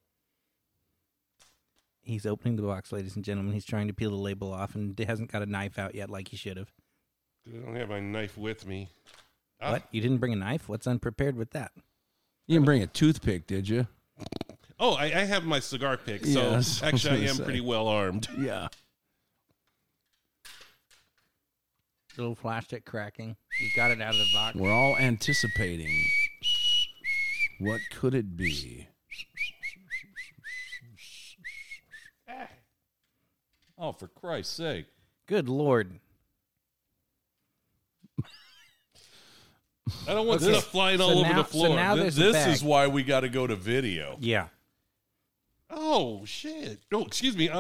He's opening the box, ladies and gentlemen. He's trying to peel the label off and hasn't got a knife out yet like he should have. I don't have my knife with me. What? You didn't bring a knife? What's unprepared with that? You didn't bring a toothpick, did you? Oh, I have my cigar pick, so Yes, I was actually I gonna am say. pretty well armed. Yeah. Little plastic cracking. You got it out of the box. We're all anticipating. What could it be? Oh, for Christ's sake. Good Lord. I don't want Okay. stuff flying So all over now- the floor. so now This there's a bag. is why we got to go to video. Yeah. Oh, shit. Oh, excuse me.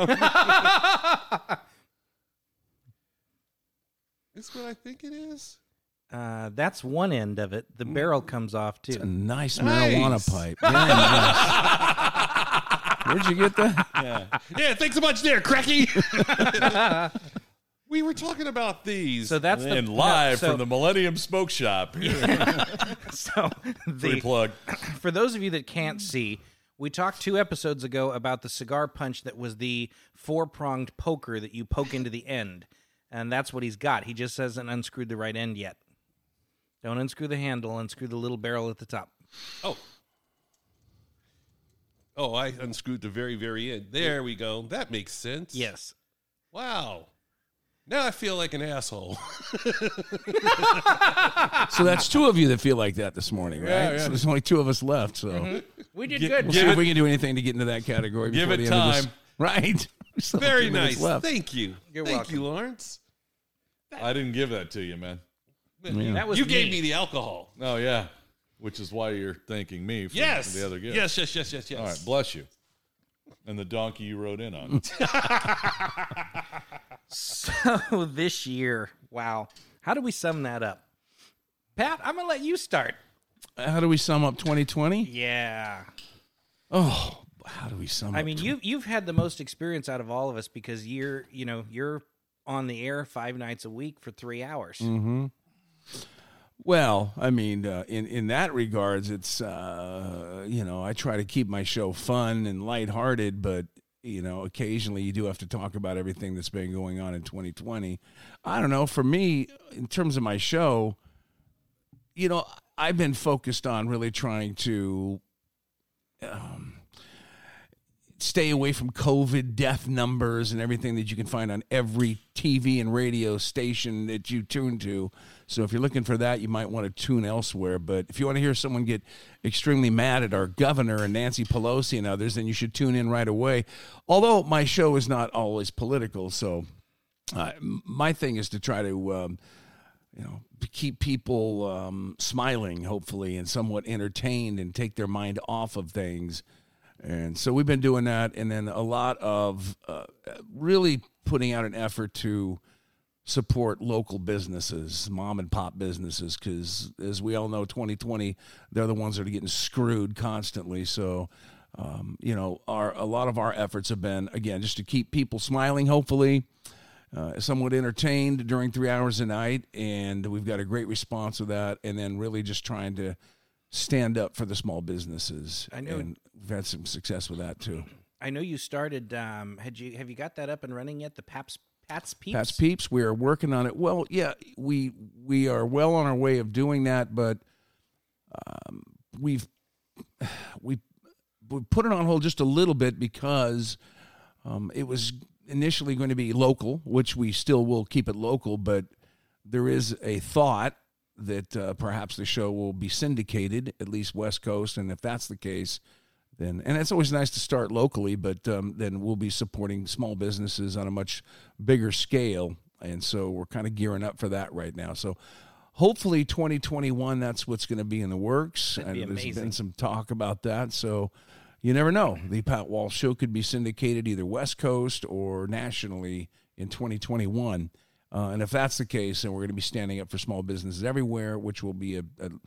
Is what I think it is? That's one end of it. The barrel comes off It's a too. nice Nice. marijuana pipe. Very nice. Where'd you get that? Yeah, thanks so much there, Cracky. We were talking about these. So that's And the live so, from the Millennium Smoke Shop. So Free plug. for those of you that can't see, we talked 2 episodes ago about the cigar punch that was the 4-pronged poker that you poke into the end. And that's what he's got. He just hasn't unscrewed the right end yet. Don't unscrew the handle, unscrew the little barrel at the top. Oh, I unscrewed the very, very end. There we go. That makes sense. Yes. Wow. Now I feel like an asshole. So that's 2 of you that feel like that this morning, right? Yeah, yeah. So there's only 2 of us left. So We did Get- good. we'll see if we can do anything to get into that category. Give before it the end of this. time. Right. We still have Very 2 minutes nice. left. Thank you. You're Thank welcome. you, Lawrence. I didn't give that to you, man. That was You gave me the alcohol. Oh, yeah. Which is why you're thanking me for Yes. the other gift. Yes. All right, bless you. And the donkey you rode in on. So this year, wow. How do we sum that up? Pat, I'm going to let you start. How do we sum up 2020? Yeah. Oh, how do we sum up? I mean, you've had the most experience out of all of us because you're on the air 5 nights a week for 3 hours. Mm-hmm. Well, I mean, in that regards, it's I try to keep my show fun and lighthearted, but occasionally you do have to talk about everything that's been going on in 2020. I don't know. For me, in terms of my show, I've been focused on really trying to stay away from COVID death numbers and everything that you can find on every TV and radio station that you tune to. So if you're looking for that, you might want to tune elsewhere. But if you want to hear someone get extremely mad at our governor and Nancy Pelosi and others, then you should tune in right away. Although my show is not always political, so my thing is to try to keep people smiling, hopefully, and somewhat entertained and take their mind off of things. And so we've been doing that, and then a lot of really putting out an effort to support local businesses, mom and pop businesses, because as we all know, 2020, they're the ones that are getting screwed constantly. So, a lot of our efforts have been, again, just to keep people smiling, hopefully, somewhat entertained during 3 hours a night, and we've got a great response to that, and then really just trying to stand up for the small businesses. I know. And we've had some success with that too. I know you started. Have you got that up and running yet? The Pat's Peeps. Pat's Peeps, we are working on it. Well, yeah, we are well on our way of doing that, but we've put it on hold just a little bit because it was initially going to be local, which we still will keep it local, but there is a thought that perhaps the show will be syndicated, at least West Coast, and if that's the case, then, and it's always nice to start locally, but then we'll be supporting small businesses on a much bigger scale, and so we're kind of gearing up for that right now. So hopefully 2021, that's what's going to be in the works. That'd be And there's amazing. been some talk about that, so you never know. The Pat Walsh Show could be syndicated either West Coast or nationally in 2021. And if that's the case, then we're going to be standing up for small businesses everywhere, which will be a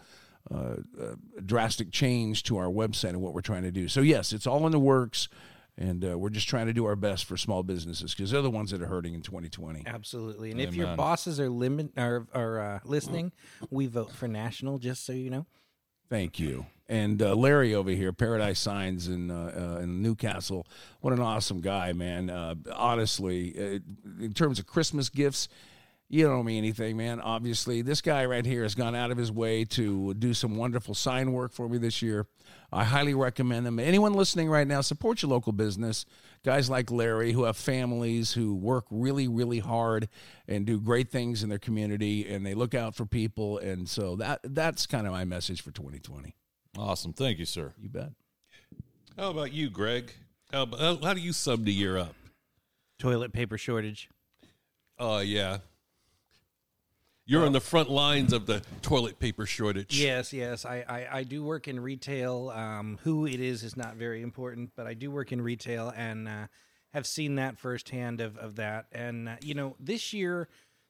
drastic change to our website and what we're trying to do. So, yes, it's all in the works, and we're just trying to do our best for small businesses because they're the ones that are hurting in 2020. Absolutely. And if Amen. your bosses are listening, we vote for national. Just so you know. Thank you. And Larry over here, Paradise Signs in Newcastle, what an awesome guy, man. Honestly, in terms of Christmas gifts, you don't owe me anything, man. Obviously, this guy right here has gone out of his way to do some wonderful sign work for me this year. I highly recommend them. Anyone listening right now, support your local business. Guys like Larry who have families who work really, really hard and do great things in their community, and they look out for people. And so that's kind of my message for 2020. Awesome. Thank you, sir. You bet. How about you, Greg? How do you sum the year up? Toilet paper shortage. Oh, yeah. You're on the front lines of the toilet paper shortage. Yes. I do work in retail. Who it is not very important, but I do work in retail and have seen that firsthand of that. And, this year,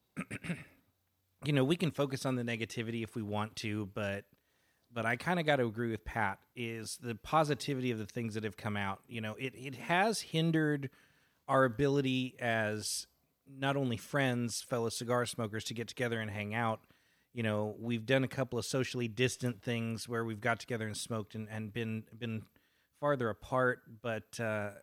we can focus on the negativity if we want to, but I kind of got to agree with Pat, is the positivity of the things that have come out. It has hindered our ability as not only friends, fellow cigar smokers, to get together and hang out. We've done a couple of socially distant things where we've got together and smoked and been farther apart. But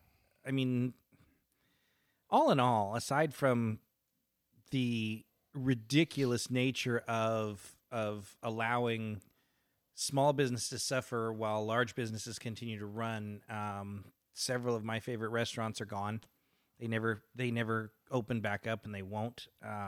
all in all, aside from the ridiculous nature of allowing small businesses to suffer while large businesses continue to run, several of my favorite restaurants are gone. They never open back up, and they won't.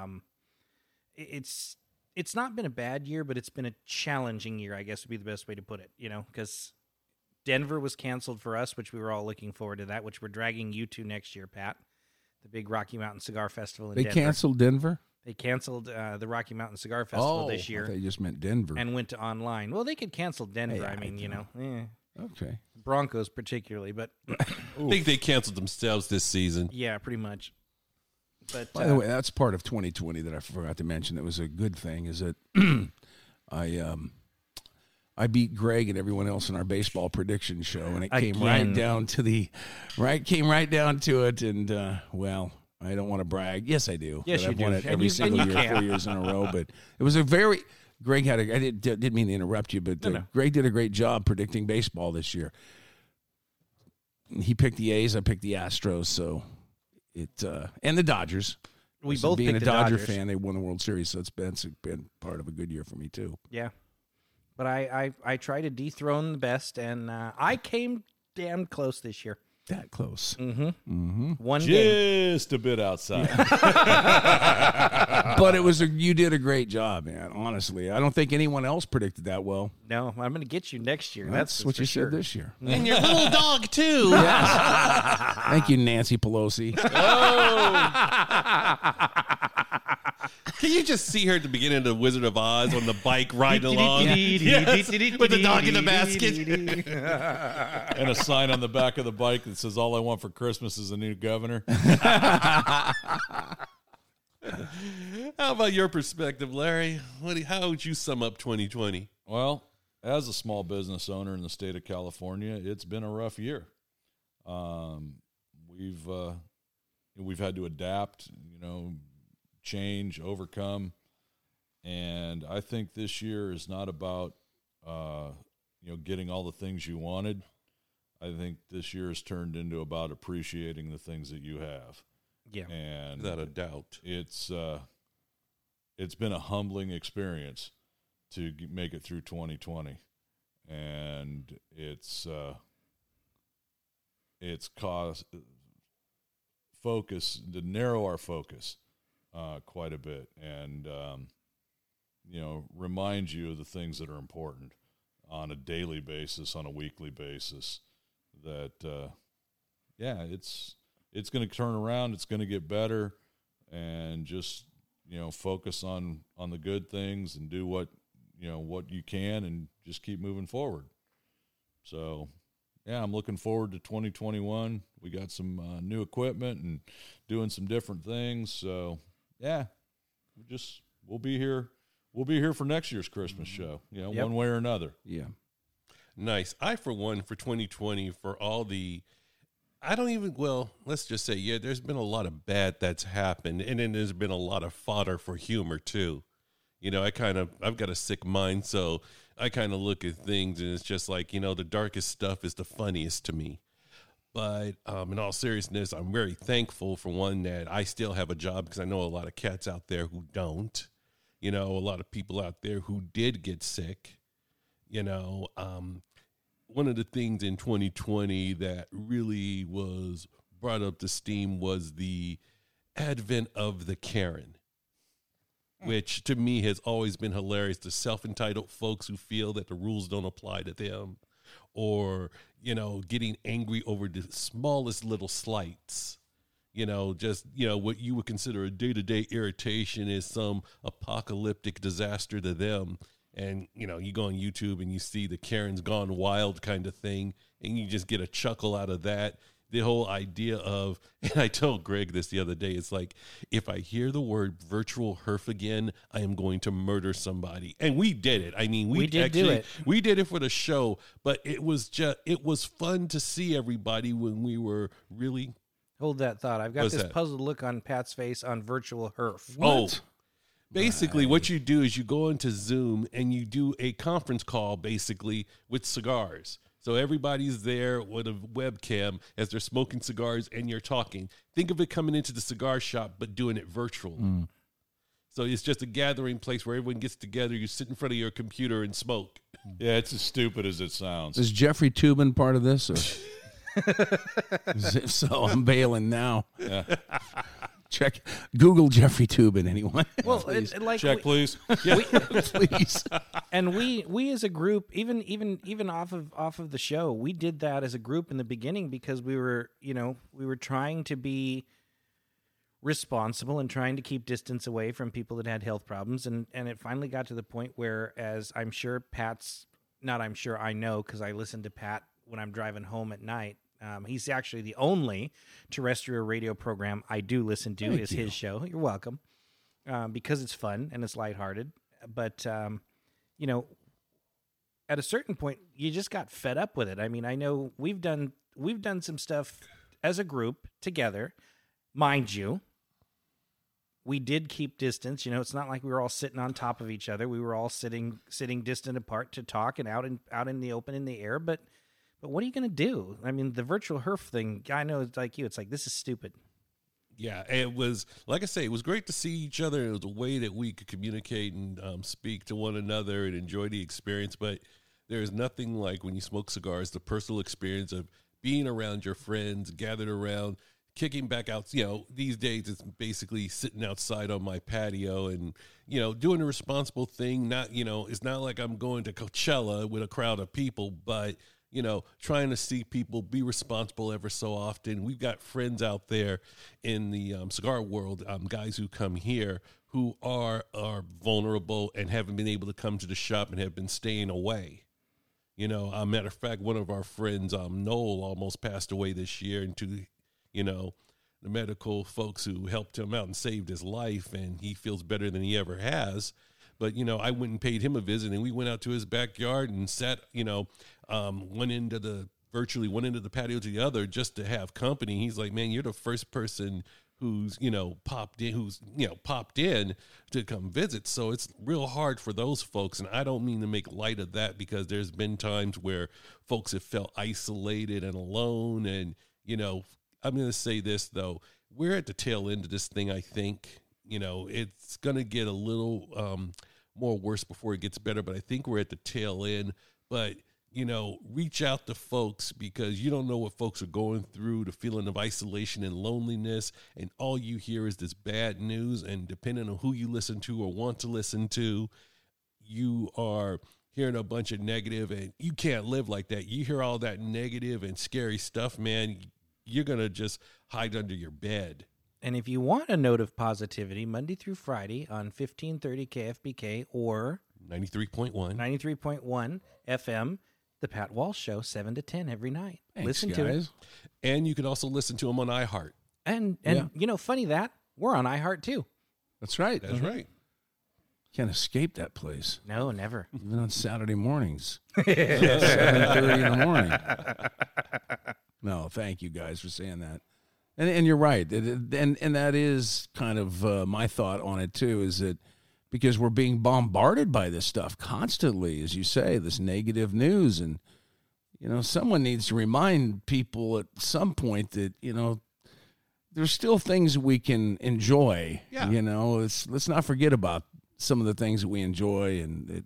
It's not been a bad year, but it's been a challenging year, I guess would be the best way to put it. Because Denver was canceled for us, which we were all looking forward to that, which we're dragging you to next year, Pat. The big Rocky Mountain Cigar Festival in Denver. They canceled Denver? They canceled the Rocky Mountain Cigar Festival this year. They just meant Denver. And went to online. Well, they could cancel Denver. Hey, Okay. Broncos particularly, but I think they canceled themselves this season. yeah, pretty much. But By the way, that's part of 2020 that I forgot to mention. That was a good thing. Is that I beat Greg and everyone else in our baseball prediction show, and it came right down to it. And well, I don't want to brag. Yes, I do. Yes, I've you do. won it And every you single year, can. 4 years in a row. But it was a very Greg had a. I didn't mean to interrupt you, but No. Greg did a great job predicting baseball this year. He picked the A's. I picked the Astros. So it and the Dodgers. we So both being picked a the Dodger Dodgers. fan, they won the World Series, so it's been part of a good year for me too. Yeah. But I try to dethrone the best, and I came damn close this year. That close. One game. Just a bit outside. But you did a great job, man. Honestly, I don't think anyone else predicted that well. No, I'm going to get you next year. That's what for you sure. said this year. And your little dog, too. Thank you, Nancy Pelosi. Can you just see her at the beginning of The Wizard of Oz on the bike riding along? Yes, with the dog in the basket. And a sign on the back of the bike that says, "All I want for Christmas is a new governor." How about your perspective, Larry? How would you sum up 2020? Well, as a small business owner in the state of California, it's been a rough year. We've had to adapt, change, overcome, and I think this year is not about getting all the things you wanted. I think this year has turned into about appreciating the things that you have. Yeah. And Without a doubt. it's been a humbling experience to make it through 2020, and it's caused focus to narrow our focus quite a bit, and remind you of the things that are important on a daily basis, on a weekly basis. That it's going to turn around. It's going to get better, and just focus on the good things and do what you can, and just keep moving forward. So, yeah, I'm looking forward to 2021. We got some new equipment and doing some different things. So, yeah, we'll be here. We'll be here for next year's Christmas show. One way or another. Yeah. Nice. I, for one, for 2020, for all the, let's just say, there's been a lot of bad that's happened, and then there's been a lot of fodder for humor, too. I've got a sick mind, so I kind of look at things, and it's just like, the darkest stuff is the funniest to me. But in all seriousness, I'm very thankful, for one, that I still have a job, because I know a lot of cats out there who don't. A lot of people out there who did get sick. One of the things in 2020 that really was brought up to steam was the advent of the Karen, which to me has always been hilarious. The self-entitled folks who feel that the rules don't apply to them, or, getting angry over the smallest little slights, just, what you would consider a day-to-day irritation is some apocalyptic disaster to them. And, you go on YouTube and you see the Karen's Gone Wild kind of thing, and you just get a chuckle out of that. The whole idea of, and I told Greg this the other day, it's like, if I hear the word virtual HERF again, I am going to murder somebody. And we did it. I mean, we did do it. We did it for the show, but it was fun to see everybody when we were really. Hold that thought. I've got this puzzled look on Pat's face on virtual HERF. What? Oh. Basically, what you do is you go into Zoom and you do a conference call, basically, with cigars. So everybody's there with a webcam as they're smoking cigars and you're talking. Think of it coming into the cigar shop, but doing it virtual. So it's just a gathering place where everyone gets together. You sit in front of your computer and smoke. Yeah, it's as stupid as it sounds. Is Jeffrey Toobin part of this? Or? If so, I'm bailing now. Yeah. Check Google Jeffrey Toobin, anyone? Well, check, please. Yeah. Please. And we as a group, even off of the show, we did that as a group in the beginning because we were trying to be responsible and trying to keep distance away from people that had health problems, and it finally got to the point where, as I'm sure I know because I listen to Pat when I'm driving home at night. He's actually the only terrestrial radio program I do listen to. Is his show. You're welcome. Because it's fun and it's lighthearted. But, at a certain point, you just got fed up with it. I mean, I know we've done some stuff as a group together. Mind you, we did keep distance. It's not like we were all sitting on top of each other. We were all sitting distant apart to talk and out in the open in the air. But what are you going to do? I mean, the virtual HERF thing, I know it's like you. It's like, this is stupid. Yeah, it was, like I say, it was great to see each other. It was a way that we could communicate and speak to one another and enjoy the experience. But there's nothing like when you smoke cigars, the personal experience of being around your friends, gathered around, kicking back out. These days it's basically sitting outside on my patio and, doing a responsible thing. Not, it's not like I'm going to Coachella with a crowd of people, but trying to see people be responsible ever so often. We've got friends out there in the cigar world, guys who come here who are vulnerable and haven't been able to come to the shop and have been staying away. Matter of fact, one of our friends, Noel, almost passed away this year, and to, the medical folks who helped him out and saved his life, and he feels better than he ever has. But, I went and paid him a visit, and we went out to his backyard and sat, one end of the patio to the other just to have company. He's like, man, you're the first person who's popped in to come visit. So it's real hard for those folks. And I don't mean to make light of that, because there's been times where folks have felt isolated and alone. And, I'm going to say this, though. We're at the tail end of this thing, I think. It's going to get a little more worse before it gets better, but I think we're at the tail end. But, reach out to folks, because you don't know what folks are going through, the feeling of isolation and loneliness, and all you hear is this bad news, and depending on who you listen to or want to listen to, you are hearing a bunch of negative, and you can't live like that. You hear all that negative and scary stuff, man, you're going to just hide under your bed. And if you want a note of positivity, Monday through Friday on 1530 KFBK or 93.1 FM, The Pat Walsh Show, 7 to 10 every night. Thanks, listen guys. to it. And you can also listen to them on iHeart. And funny that, we're on iHeart too. That's right. That's right. Can't escape that place. No, never. Even on Saturday mornings. 7:30 in the morning. No, thank you guys for saying that. And you're right. And that is kind of my thought on it, too, is that because we're being bombarded by this stuff constantly, as you say, this negative news. And, someone needs to remind people at some point that, there's still things we can enjoy. Yeah. Let's not forget about some of the things that we enjoy, and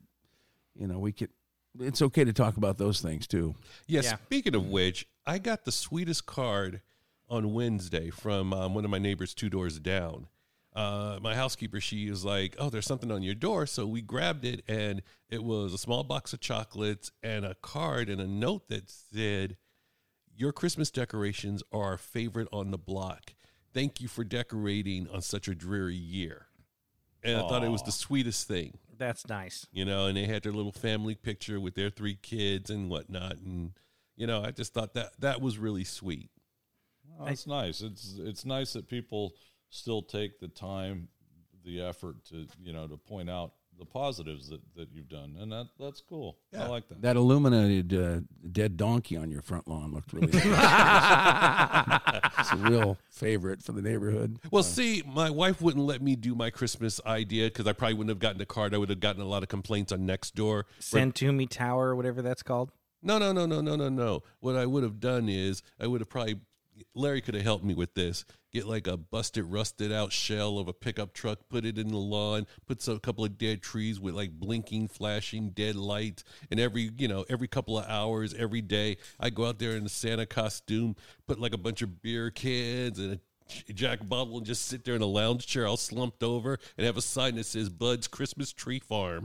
it's okay to talk about those things, too. Yeah. Speaking of which, I got the sweetest card on Wednesday from one of my neighbors 2 doors down. My housekeeper, she was like, oh, there's something on your door. So we grabbed it, and it was a small box of chocolates and a card and a note that said, your Christmas decorations are our favorite on the block. thank you for decorating on such a dreary year. And I thought it was the sweetest thing. That's nice. You know, and they had their little family picture with their 3 kids and whatnot. And, you know, I just thought that was really sweet. Oh, it's nice. It's nice that people still take the time, the effort to, you know, to point out the positives that you've done. And that's cool. Yeah. I like that. That illuminated dead donkey on your front lawn looked really nice. It's a real favorite for the neighborhood. Well, see, my wife wouldn't let me do my Christmas idea because I probably wouldn't have gotten a card. I would have gotten a lot of complaints on Nextdoor. Send to me tower or whatever that's called. No. What I would have done is I would have probably, Larry could have helped me with this. Get like a busted, rusted out shell of a pickup truck, put it in the lawn, put a couple of dead trees with like blinking, flashing dead lights. And every couple of hours, every day, I go out there in the Santa costume, put like a bunch of beer cans and a Jack bottle and just sit there in a lounge chair all slumped over and have a sign that says Bud's Christmas Tree Farm.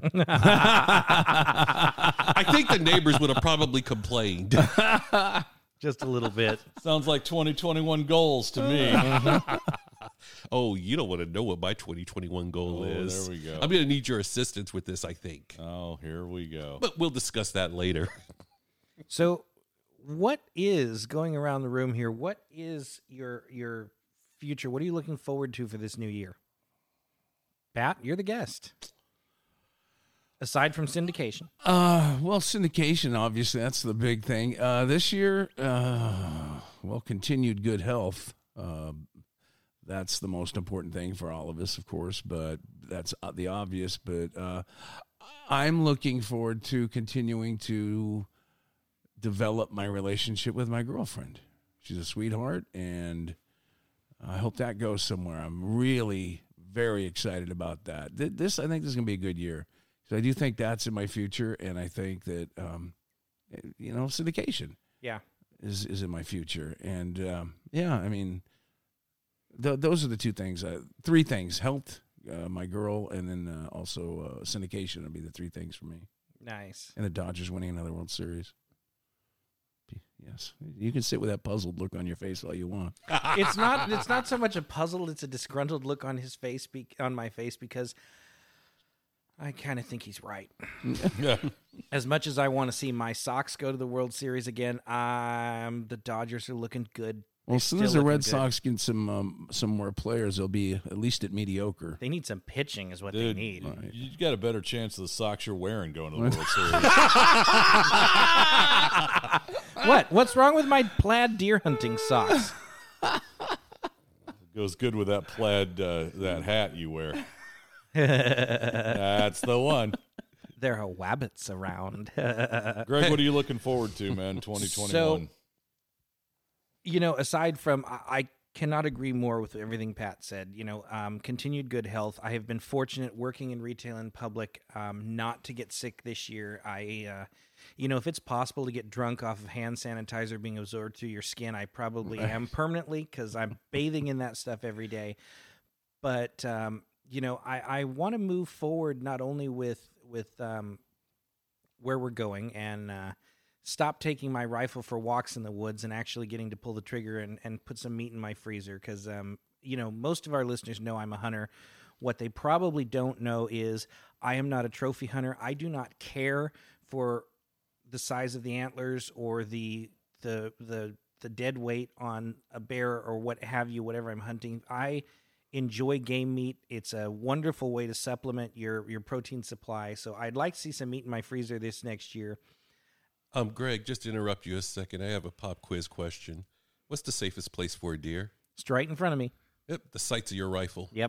I think the neighbors would have probably complained. Just a little bit. Sounds like 2021 goals to me. Oh, you don't want to know what my 2021 goal is. There we go. I'm going to need your assistance with this, I think. Oh, here we go. But we'll discuss that later. So, what is going around the room here? What is your future? What are you looking forward to for this new year? Pat, you're the guest. Aside from syndication. Well, syndication, obviously, that's the big thing. This year, continued good health. That's the most important thing for all of us, of course, but that's the obvious. But I'm looking forward to continuing to develop my relationship with my girlfriend. She's a sweetheart, and I hope that goes somewhere. I'm really very excited about that. I think this is going to be a good year. So I do think that's in my future, and I think that, syndication is in my future. And, those are the 2 things. 3 things: health, my girl, and then also syndication will be the 3 things for me. Nice. And the Dodgers winning another World Series. Yes. You can sit with that puzzled look on your face all you want. It's not so much a puzzle, it's a disgruntled look on his face, on my face, because I kind of think he's right. Yeah. As much as I want to see my Sox go to the World Series again, the Dodgers are looking good. Well, as soon as the Red Sox get some more players, they'll be at least at mediocre. They need some pitching is what Dude, they need. Right. You got a better chance of the socks you're wearing going to the World Series. What? What's wrong with my plaid deer hunting socks? Goes good with that plaid, that hat you wear. That's the one. There are wabbits around. Greg, what are you looking forward to, man, 2021? So, aside from, I cannot agree more with everything Pat said. Continued good health. I have been fortunate working in retail and public not to get sick this year. If it's possible to get drunk off of hand sanitizer being absorbed through your skin, I probably am permanently because I'm bathing in that stuff every day. But, I want to move forward not only with where we're going and stop taking my rifle for walks in the woods and actually getting to pull the trigger and put some meat in my freezer because, most of our listeners know I'm a hunter. What they probably don't know is I am not a trophy hunter. I do not care for the size of the antlers or the dead weight on a bear or what have you, whatever I'm hunting. I enjoy game meat. It's a wonderful way to supplement your protein supply. So I'd like to see some meat in my freezer this next year. Greg, just to interrupt you a second, I have a pop quiz question. What's the safest place for a deer? It's right in front of me. Yep, the sights of your rifle. Yep.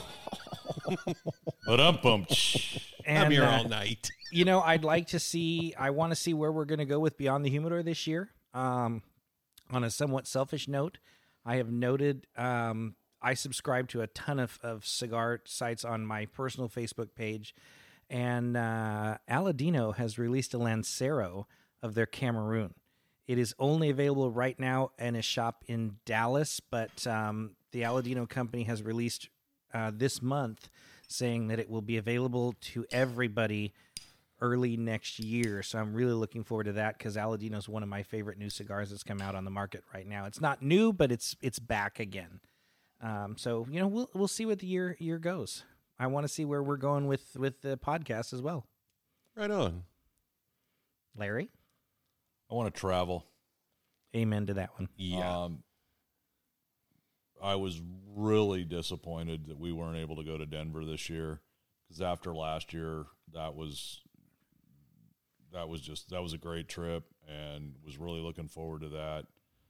Ba-dum-bum. And, I'm here all night. I want to see where we're going to go with Beyond the Humidor this year. On a somewhat selfish note, I have noted I subscribe to a ton of cigar sites on my personal Facebook page, and Aladino has released a Lancero of their Cameroon. It is only available right now in a shop in Dallas, but the Aladino company has released this month saying that it will be available to everybody early next year. So I'm really looking forward to that because Aladino is one of my favorite new cigars that's come out on the market right now. It's not new, but it's back again. So we'll see what the year goes. I want to see where we're going with the podcast as well. Right on. Larry, I want to travel. Amen to that one. Yeah. I was really disappointed that we weren't able to go to Denver this year, because after last year, that was a great trip, and was really looking forward to that.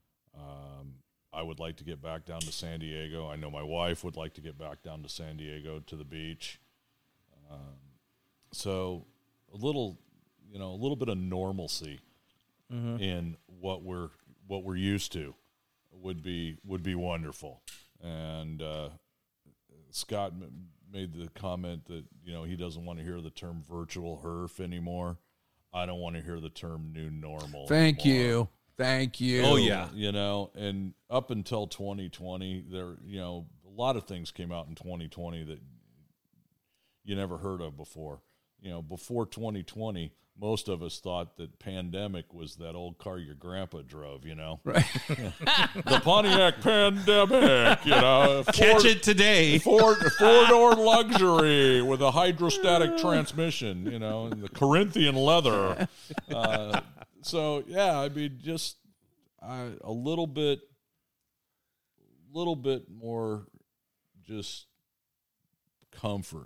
I would like to get back down to San Diego. I know my wife would like to get back down to San Diego to the beach. So a little bit of normalcy in what we're used to would be wonderful. And Scott made the comment that he doesn't want to hear the term virtual HERF anymore. I don't want to hear the term new normal. Thank anymore. you. Oh, yeah. And up until 2020, there, a lot of things came out in 2020 that you never heard of before. Before 2020, most of us thought that pandemic was that old car your grandpa drove, Right. The Pontiac Pandemic, Catch it today. Four-door luxury with a hydrostatic transmission, and the Corinthian leather. So yeah, I mean, just a little bit more just comfort.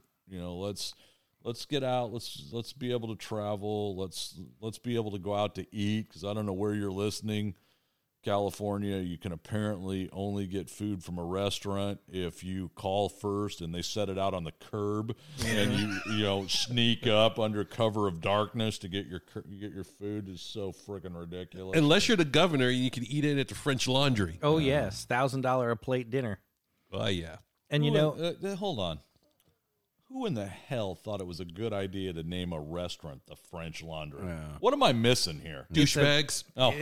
Let's get out. Let's be able to travel. Let's be able to go out to eat, because I don't know where you're listening. California, you can apparently only get food from a restaurant if you call first and they set it out on the curb, and you sneak up under cover of darkness to get your food. Is so freaking ridiculous. Unless you're the governor, you can eat it at the French Laundry. Oh yes, $1,000 a plate dinner. Oh yeah. And hold on. Who in the hell thought it was a good idea to name a restaurant the French Laundry? Yeah. What am I missing here? Douchebags.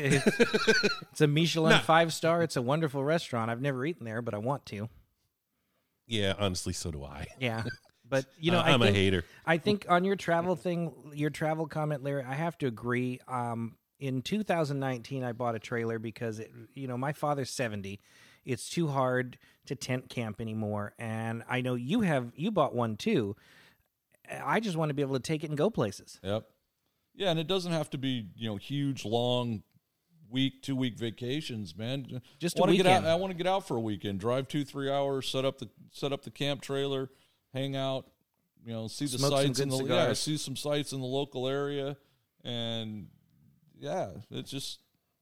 It's a Michelin 5-star. It's a wonderful restaurant. I've never eaten there, but I want to. Yeah, honestly, so do I. Yeah. But, I'm a hater. I think on your travel thing, your travel comment, Larry, I have to agree. In 2019, I bought a trailer because, my father's 70. It's too hard to tent camp anymore. And I know you bought one too. I just want to be able to take it and go places. Yep. Yeah, and it doesn't have to be, huge, long week, 2-week vacations, man. Just a weekend. I want to get out for a weekend, drive 2-3 hours, set up the camp trailer, hang out, see the sights see some sights in the local area, and yeah, it's just.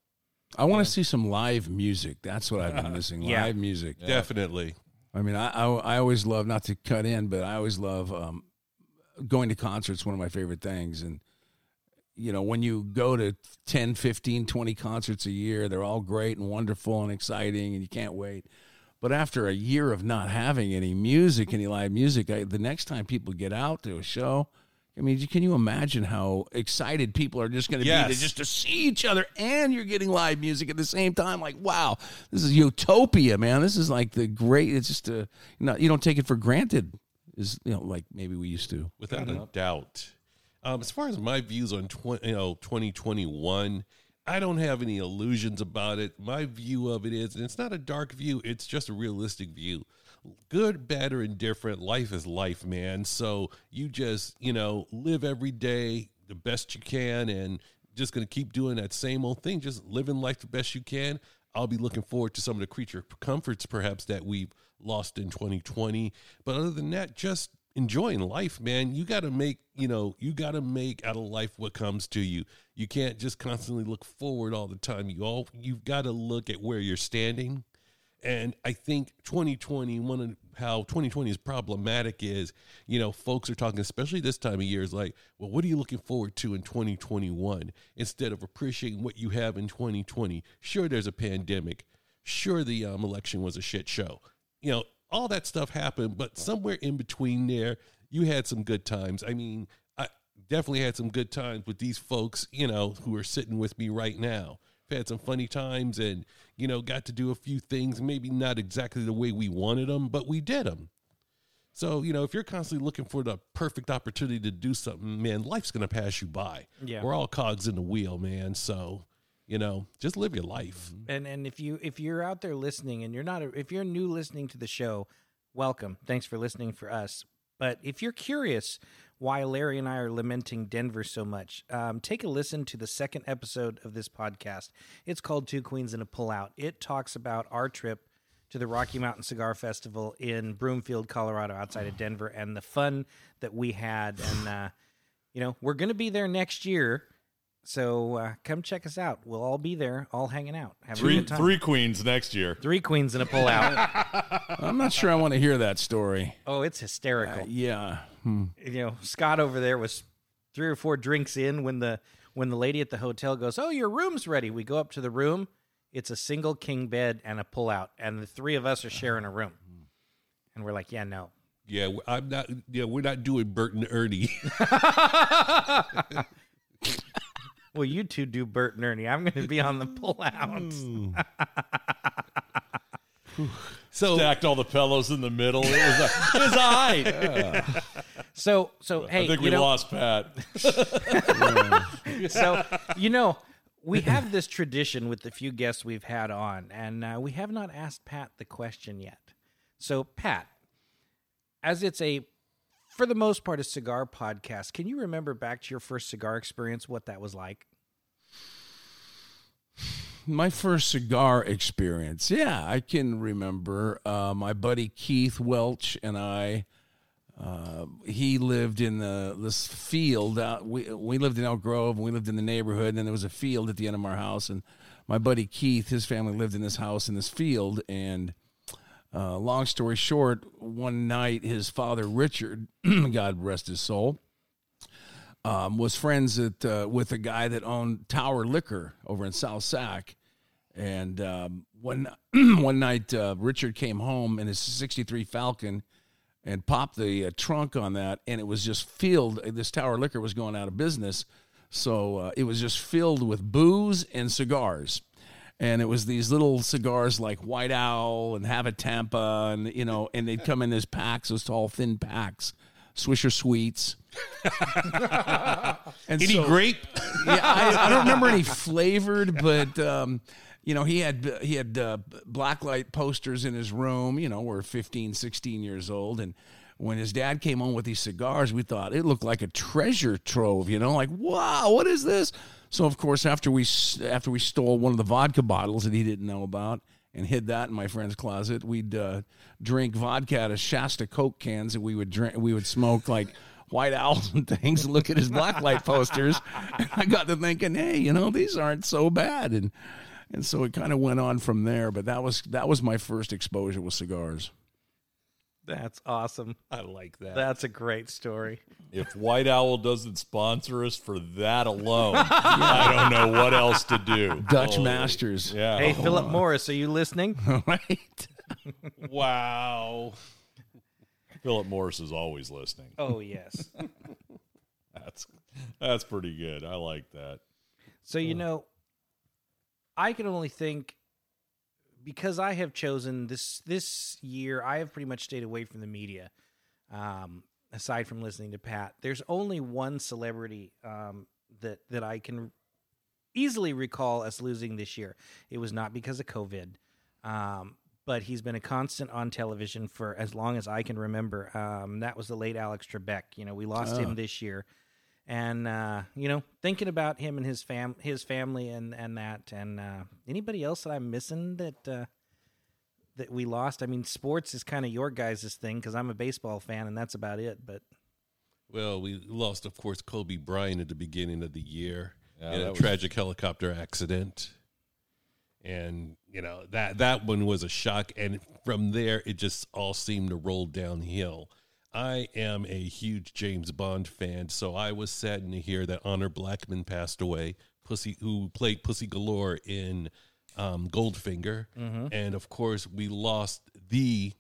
I want to see some live music. That's what I've been missing. Yeah. Live music. Yeah. Definitely. I mean, I always love, not to cut in, but I always love going to concerts. One of my favorite things. And, when you go to 10, 15, 20 concerts a year, they're all great and wonderful and exciting, and you can't wait. But after a year of not having any music, any live music, the next time people get out to a show, I mean, can you imagine how excited people are just going to be to see each other, and you're getting live music at the same time? Like, wow, this is utopia, man. This is like the great. It's just you don't take it for granted, like maybe we used to. Without a doubt. As far as my views on 2021, I don't have any illusions about it. My view of it is, and it's not a dark view, it's just a realistic view. Good, bad, or indifferent, life is life, man. So you just, live every day the best you can, and just going to keep doing that same old thing, just living life the best you can. I'll be looking forward to some of the creature comforts perhaps that we've lost in 2020. But other than that, just enjoying life, man. You got to make out of life what comes to you. You can't just constantly look forward all the time. You've got to look at where you're standing. And I think 2020, how 2020 is problematic is, folks are talking, especially this time of year, is like, well, what are you looking forward to in 2021? Instead of appreciating what you have in 2020. Sure, there's a pandemic. Sure, the election was a shit show. All that stuff happened, but somewhere in between there, you had some good times. I mean, I definitely had some good times with these folks, who are sitting with me right now. Had some funny times and, got to do a few things, maybe not exactly the way we wanted them, but we did them. So, if you're constantly looking for the perfect opportunity to do something, man, life's going to pass you by. Yeah. We're all cogs in the wheel, man. So, just live your life. And if you're out there listening and if you're new listening to the show, welcome. Thanks for listening for us. But if you're curious why Larry and I are lamenting Denver so much, take a listen to the second episode of this podcast. It's called Two Queens and a Pullout. It talks about our trip to the Rocky Mountain Cigar Festival in Broomfield, Colorado, outside of Denver, and the fun that we had. And, we're going to be there next year. So come check us out. We'll all be there, all hanging out. Having a good time. 3 queens next year. 3 queens and a pullout. I'm not sure I want to hear that story. Oh, it's hysterical. Yeah. Scott over there was 3 or 4 drinks in when the lady at the hotel goes, "Oh, your room's ready." We go up to the room. It's a single king bed and a pullout, and the 3 of us are sharing a room. And we're like, "Yeah, no." Yeah, I'm not. Yeah, we're not doing Bert and Ernie. Well, you two do Bert and Ernie. I'm going to be on the pullout. So stacked all the pillows in the middle. It was all right. So hey, I think we lost Pat. So, we have this tradition with the few guests we've had on, and we have not asked Pat the question yet. So, Pat, as it's for the most part, a cigar podcast, can you remember back to your first cigar experience, what that was like? My first cigar experience. Yeah, I can remember my buddy Keith Welch and I. He lived in this field. We lived in Elk Grove, and we lived in the neighborhood, and then there was a field at the end of our house. And my buddy Keith, his family lived in this house in this field. And long story short, one night his father Richard, God rest his soul, was friends with a guy that owned Tower Liquor over in South Sac. And one night Richard came home in his '63 Falcon and popped the trunk on that, and it was just filled. This Tower Liquor was going out of business, so it was just filled with booze and cigars. And it was these little cigars like White Owl and Have a Tampa, and and they'd come in these packs, those tall, thin packs, Swisher Sweets. Any grape? Yeah, I don't remember any flavored, but he had blacklight posters in his room. We're 15, 16 years old, and when his dad came home with these cigars, we thought it looked like a treasure trove. Like, wow, what is this? So of course, after we stole one of the vodka bottles that he didn't know about and hid that in my friend's closet, we'd drink vodka out of Shasta Coke cans, and we would smoke like White Owls and things, and look at his blacklight posters. And I got to thinking, hey, these aren't so bad, and so it kind of went on from there. But that was my first exposure with cigars. That's awesome. I like that. That's a great story. If White Owl doesn't sponsor us for that alone, I don't know what else to do. Dutch Masters. Yeah. Hey, Philip Morris, are you listening? Right. Wow. Philip Morris is always listening. Oh, yes. That's pretty good. I like that. So, I can only think, because I have chosen this year, I have pretty much stayed away from the media, aside from listening to Pat. There's only one celebrity that I can easily recall us losing this year. It was not because of COVID, but he's been a constant on television for as long as I can remember. That was the late Alex Trebek. We lost him this year. And, thinking about him and his family and that, and anybody else that I'm missing that we lost. I mean, sports is kind of your guys' thing, because I'm a baseball fan, and that's about it. But well, we lost, of course, Kobe Bryant at the beginning of the year in a was tragic helicopter accident. And, that one was a shock. And from there, it just all seemed to roll downhill. I am a huge James Bond fan, so I was saddened to hear that Honor Blackman passed away, who played Pussy Galore in Goldfinger. Mm-hmm. And, of course, we lost the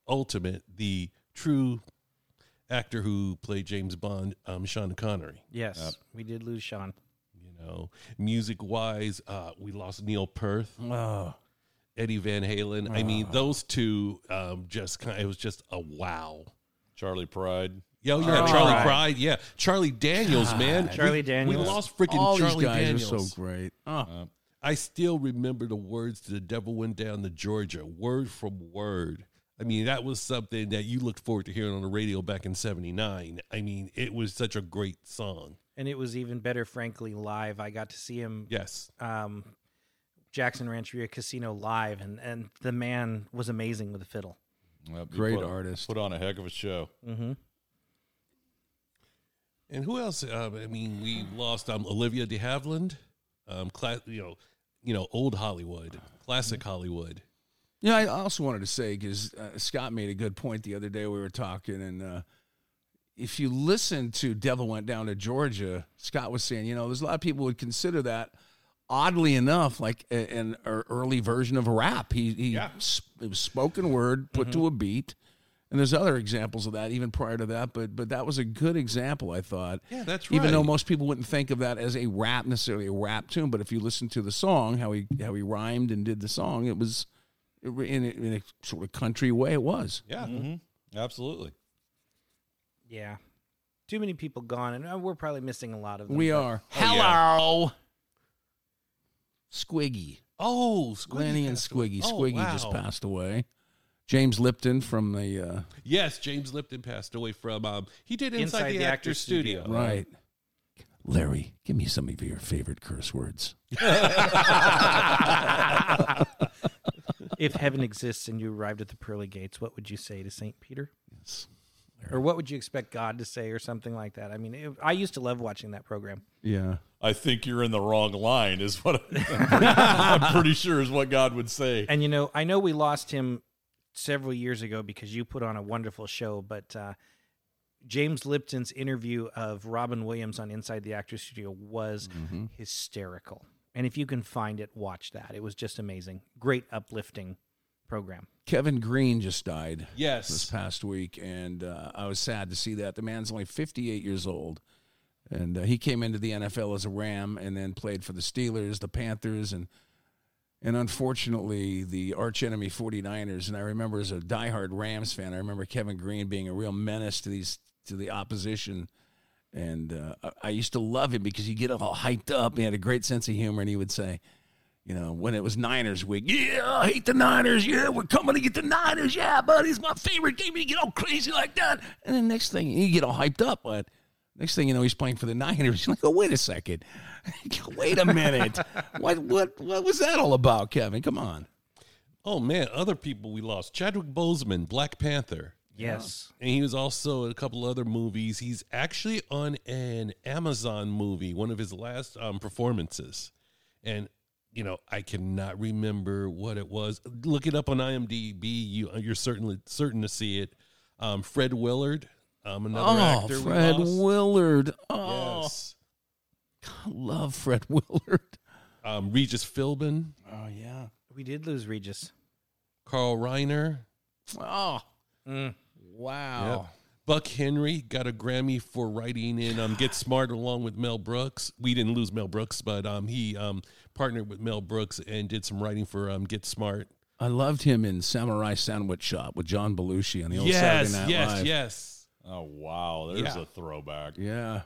true actor who played James Bond, Sean Connery. yes, we did lose Sean. Music-wise, we lost Neil Peart, Eddie Van Halen. I mean, those two it was just a wow. Charlie Pride. Charlie Pride. Yeah, Charlie Daniels, man. Charlie Daniels. We lost freaking All Charlie these guys Daniels. are so great. I still remember the words to The Devil Went Down to Georgia, word from word. I mean, that was something that you looked forward to hearing on the radio back in 79. I mean, it was such a great song. And it was even better, frankly, live. I got to see him, Yes. Jackson Rancheria Casino live, and the man was amazing with the fiddle. Yep, he Great artist. Put on a heck of a show. Mm-hmm. And who else? I mean, we lost Olivia de Havilland, old Hollywood, classic Hollywood. Yeah, I also wanted to say, because Scott made a good point the other day. We were talking, and if you listen to Devil Went Down to Georgia, Scott was saying, there's a lot of people would consider that, oddly enough, like an early version of a rap. It was spoken word put to a beat. And there's other examples of that even prior to that, but that was a good example, I thought. Yeah, that's right. Even though most people wouldn't think of that as a rap, necessarily a rap tune, but if you listen to the song, how he rhymed and did the song, it was in a sort of country way. It was. Yeah, Absolutely. Yeah. Too many people gone, and we're probably missing a lot of them. We are. Oh, Hello, Squiggy. Oh, Squiggy Lenny and passed away. Squiggy. Oh, Squiggy wow. just passed away. James Lipton from the Yes, James Lipton passed away from. He did Inside the Actors Studio. right. Larry, give me some of your favorite curse words. If heaven exists and you arrived at the pearly gates, what would you say to St. Peter? Yes. Or what would you expect God to say or something like that? I mean, I used to love watching that program. Yeah. I think you're in the wrong line, is what I'm pretty sure is what God would say. And, I know we lost him several years ago because you put on a wonderful show, but James Lipton's interview of Robin Williams on Inside the Actors Studio was hysterical. And if you can find it, watch that. It was just amazing. Great uplifting program. Kevin Green just died this Yes. past week, and I was sad to see that. The man's only 58 years old, and he came into the NFL as a Ram and then played for the Steelers, the Panthers, and unfortunately the archenemy 49ers. And I remember as a diehard Rams fan, I remember Kevin Green being a real menace to the opposition. And I used to love him because he'd get all hyped up. He had a great sense of humor, and he would say, when it was Niners week, yeah, I hate the Niners. Yeah, we're coming to get the Niners. Yeah, buddy, it's my favorite game. You get all crazy like that. And then next thing, you get all hyped up. But next thing you know, he's playing for the Niners. You're like, oh, wait a second. Wait a minute. What was that all about, Kevin? Come on. Oh, man, other people we lost. Chadwick Boseman, Black Panther. Yes. And he was also in a couple other movies. He's actually on an Amazon movie, one of his last performances. And, I cannot remember what it was. Look it up on IMDb. You're certain to see it. Fred Willard, another actor. Fred we lost. Willard. Oh, Yes. I love Fred Willard. Regis Philbin, Oh, yeah. We did lose Regis. Carl Reiner. Oh, Mm. wow. Yep. Buck Henry got a Grammy for writing in Get Smart along with Mel Brooks. We didn't lose Mel Brooks, but he partnered with Mel Brooks and did some writing for Get Smart. I loved him in Samurai Sandwich Shop with John Belushi on the old Saturday Night Live. Yes. Oh, wow. There's Yeah. a throwback. Yeah.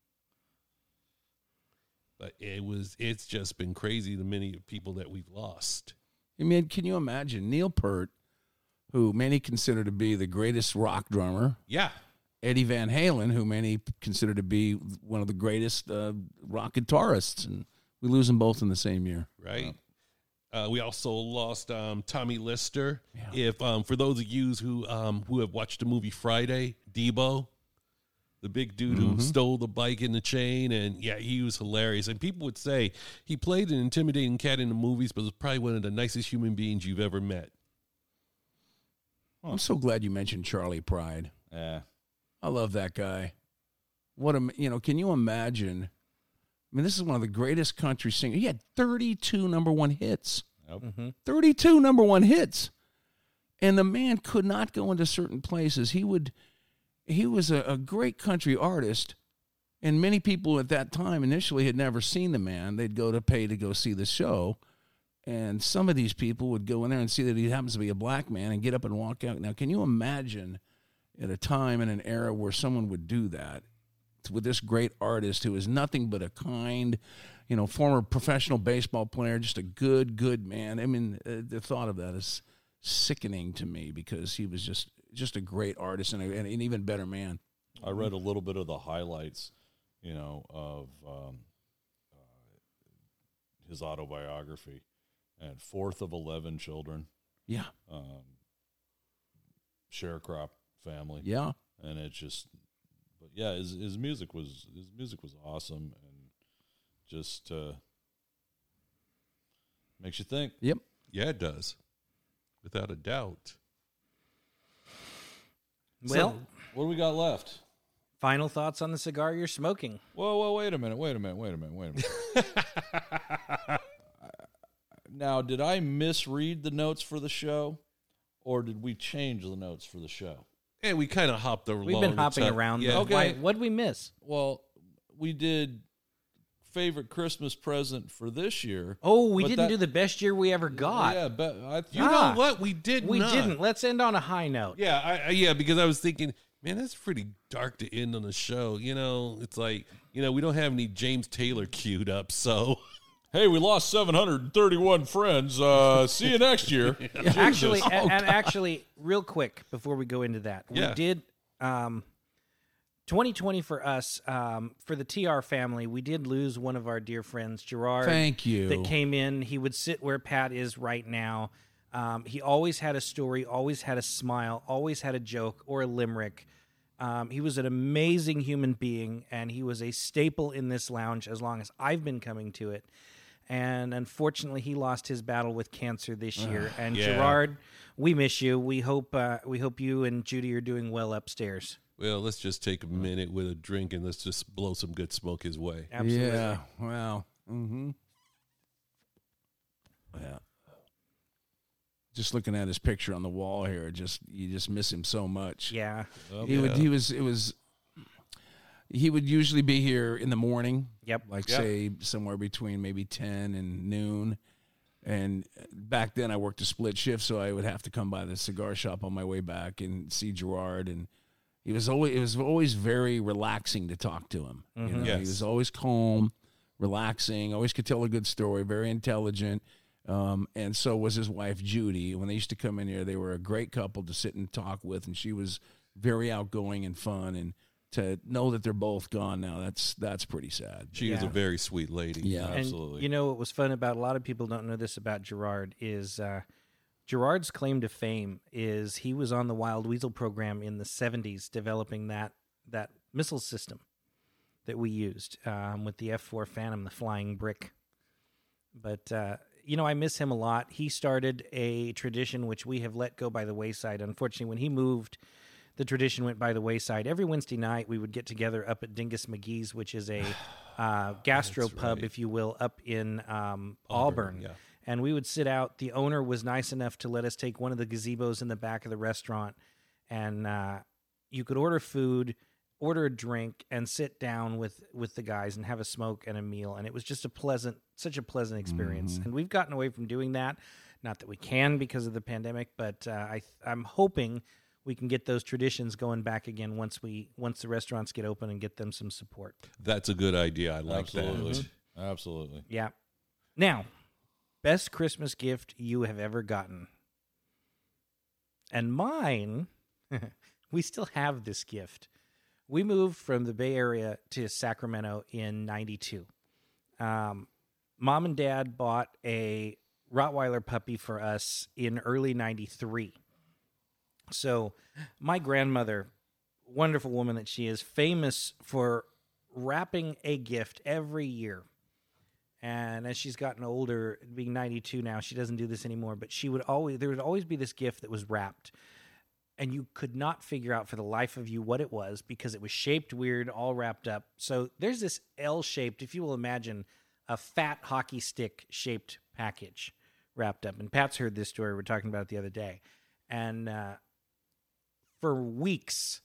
But it's just been crazy the many people that we've lost. I mean, can you imagine Neil Peart, who many consider to be the greatest rock drummer, Yeah. Eddie Van Halen, who many consider to be one of the greatest rock guitarists, and we lose them both in the same year. Right. We also lost Tommy Lister. Yeah. If for those of you who have watched the movie Friday, Debo, the big dude who stole the bike and the chain, and he was hilarious. And people would say he played an intimidating cat in the movies, but was probably one of the nicest human beings you've ever met. I'm so glad you mentioned Charlie Pride. Yeah. I love that guy. Can you imagine? I mean, this is one of the greatest country singers. He had 32 number one hits. Yep. 32 number one hits. And the man could not go into certain places. He was a great country artist, and many people at that time initially had never seen the man. They'd go to pay to go see the show, and some of these people would go in there and see that he happens to be a black man and get up and walk out. Now, can you imagine at a time and an era where someone would do that connect with this great artist who is nothing but a kind, former professional baseball player, just a good man. I mean, the thought of that is sickening to me because he was just a great artist and an even better man. I read a little bit of the highlights, of his autobiography, and fourth of 11 children. Yeah. Sharecrop family. Yeah. And it just, but yeah, his music was awesome and just makes you think. Yep. Yeah, it does. Without a doubt. Well, So, what do we got left? final thoughts on the cigar you're smoking. Whoa, wait a minute. Now, did I misread the notes for the show, or did we change the notes for the show? And we kind of hopped along. We've been hopping around. Yeah. Okay. What'd we miss? Well, we did favorite Christmas present for this year. Oh, we but didn't that- do the best year we ever got. Yeah, but You know what? We did We not. didn't. Let's end on a high note. Yeah, yeah, because I was thinking, man, that's pretty dark to end on the show. It's like, we don't have any James Taylor queued up, so. Hey, we lost 731 friends. See you next year. Actually, and actually, real quick before we go into that, we Yeah. did 2020 for us, for the TR family. We did lose one of our dear friends, Gerard. Thank you. That came in. He would sit where Pat is right now. He always had a story, always had a smile, always had a joke or a limerick. He was an amazing human being, and he was a staple in this lounge as long as I've been coming to it. And unfortunately, he lost his battle with cancer this year. And yeah. Gerard, we miss you. We hope you and Judy are doing well upstairs. Well, let's just take a minute with a drink and let's just blow some good smoke his way. Absolutely. Yeah. Wow. Mm-hmm. Yeah. Just looking at his picture on the wall here, you just miss him so much. Yeah. He would usually be here in the morning. Yep. Like Yep. say somewhere between maybe 10 and noon. And back then I worked a split shift, so I would have to come by the cigar shop on my way back and see Gerard. And it was always very relaxing to talk to him. Mm-hmm. Yes. He was always calm, relaxing, always could tell a good story, very intelligent. And so was his wife, Judy. When they used to come in here, they were a great couple to sit and talk with, and she was very outgoing and fun. And to know that they're both gone now, that's pretty sad. She is a Yeah. very sweet lady. Yeah. And Absolutely. what was fun about, a lot of people don't know this about Gerard, is Gerard's claim to fame is he was on the Wild Weasel program in the 70s developing that missile system that we used with the F-4 Phantom, the flying brick. But, I miss him a lot. He started a tradition which we have let go by the wayside. Unfortunately, when he moved, the tradition went by the wayside. Every Wednesday night, we would get together up at Dingus McGee's, which is a gastro pub, right. if you will, up in Auburn. yeah. And we would sit out. The owner was nice enough to let us take one of the gazebos in the back of the restaurant, and you could order food, order a drink, and sit down with the guys and have a smoke and a meal. And it was just such a pleasant experience. And we've gotten away from doing that. Not that we can because of the pandemic, but I'm hoping we can get those traditions going back again once the restaurants get open and get them some support. That's a good idea. I like Absolutely. that. Absolutely. Yeah. Now, best Christmas gift you have ever gotten. And mine, we still have this gift. We moved from the Bay Area to Sacramento in 92. Mom and Dad bought a Rottweiler puppy for us in early 93. So my grandmother, wonderful woman that she is, famous for wrapping a gift every year. And as she's gotten older, being 92 now, she doesn't do this anymore, but there would always be this gift that was wrapped. And you could not figure out for the life of you what it was because it was shaped weird, all wrapped up. So there's this L-shaped, if you will imagine, a fat hockey stick shaped package wrapped up. And Pat's heard this story. We were talking about it the other day. And for weeks,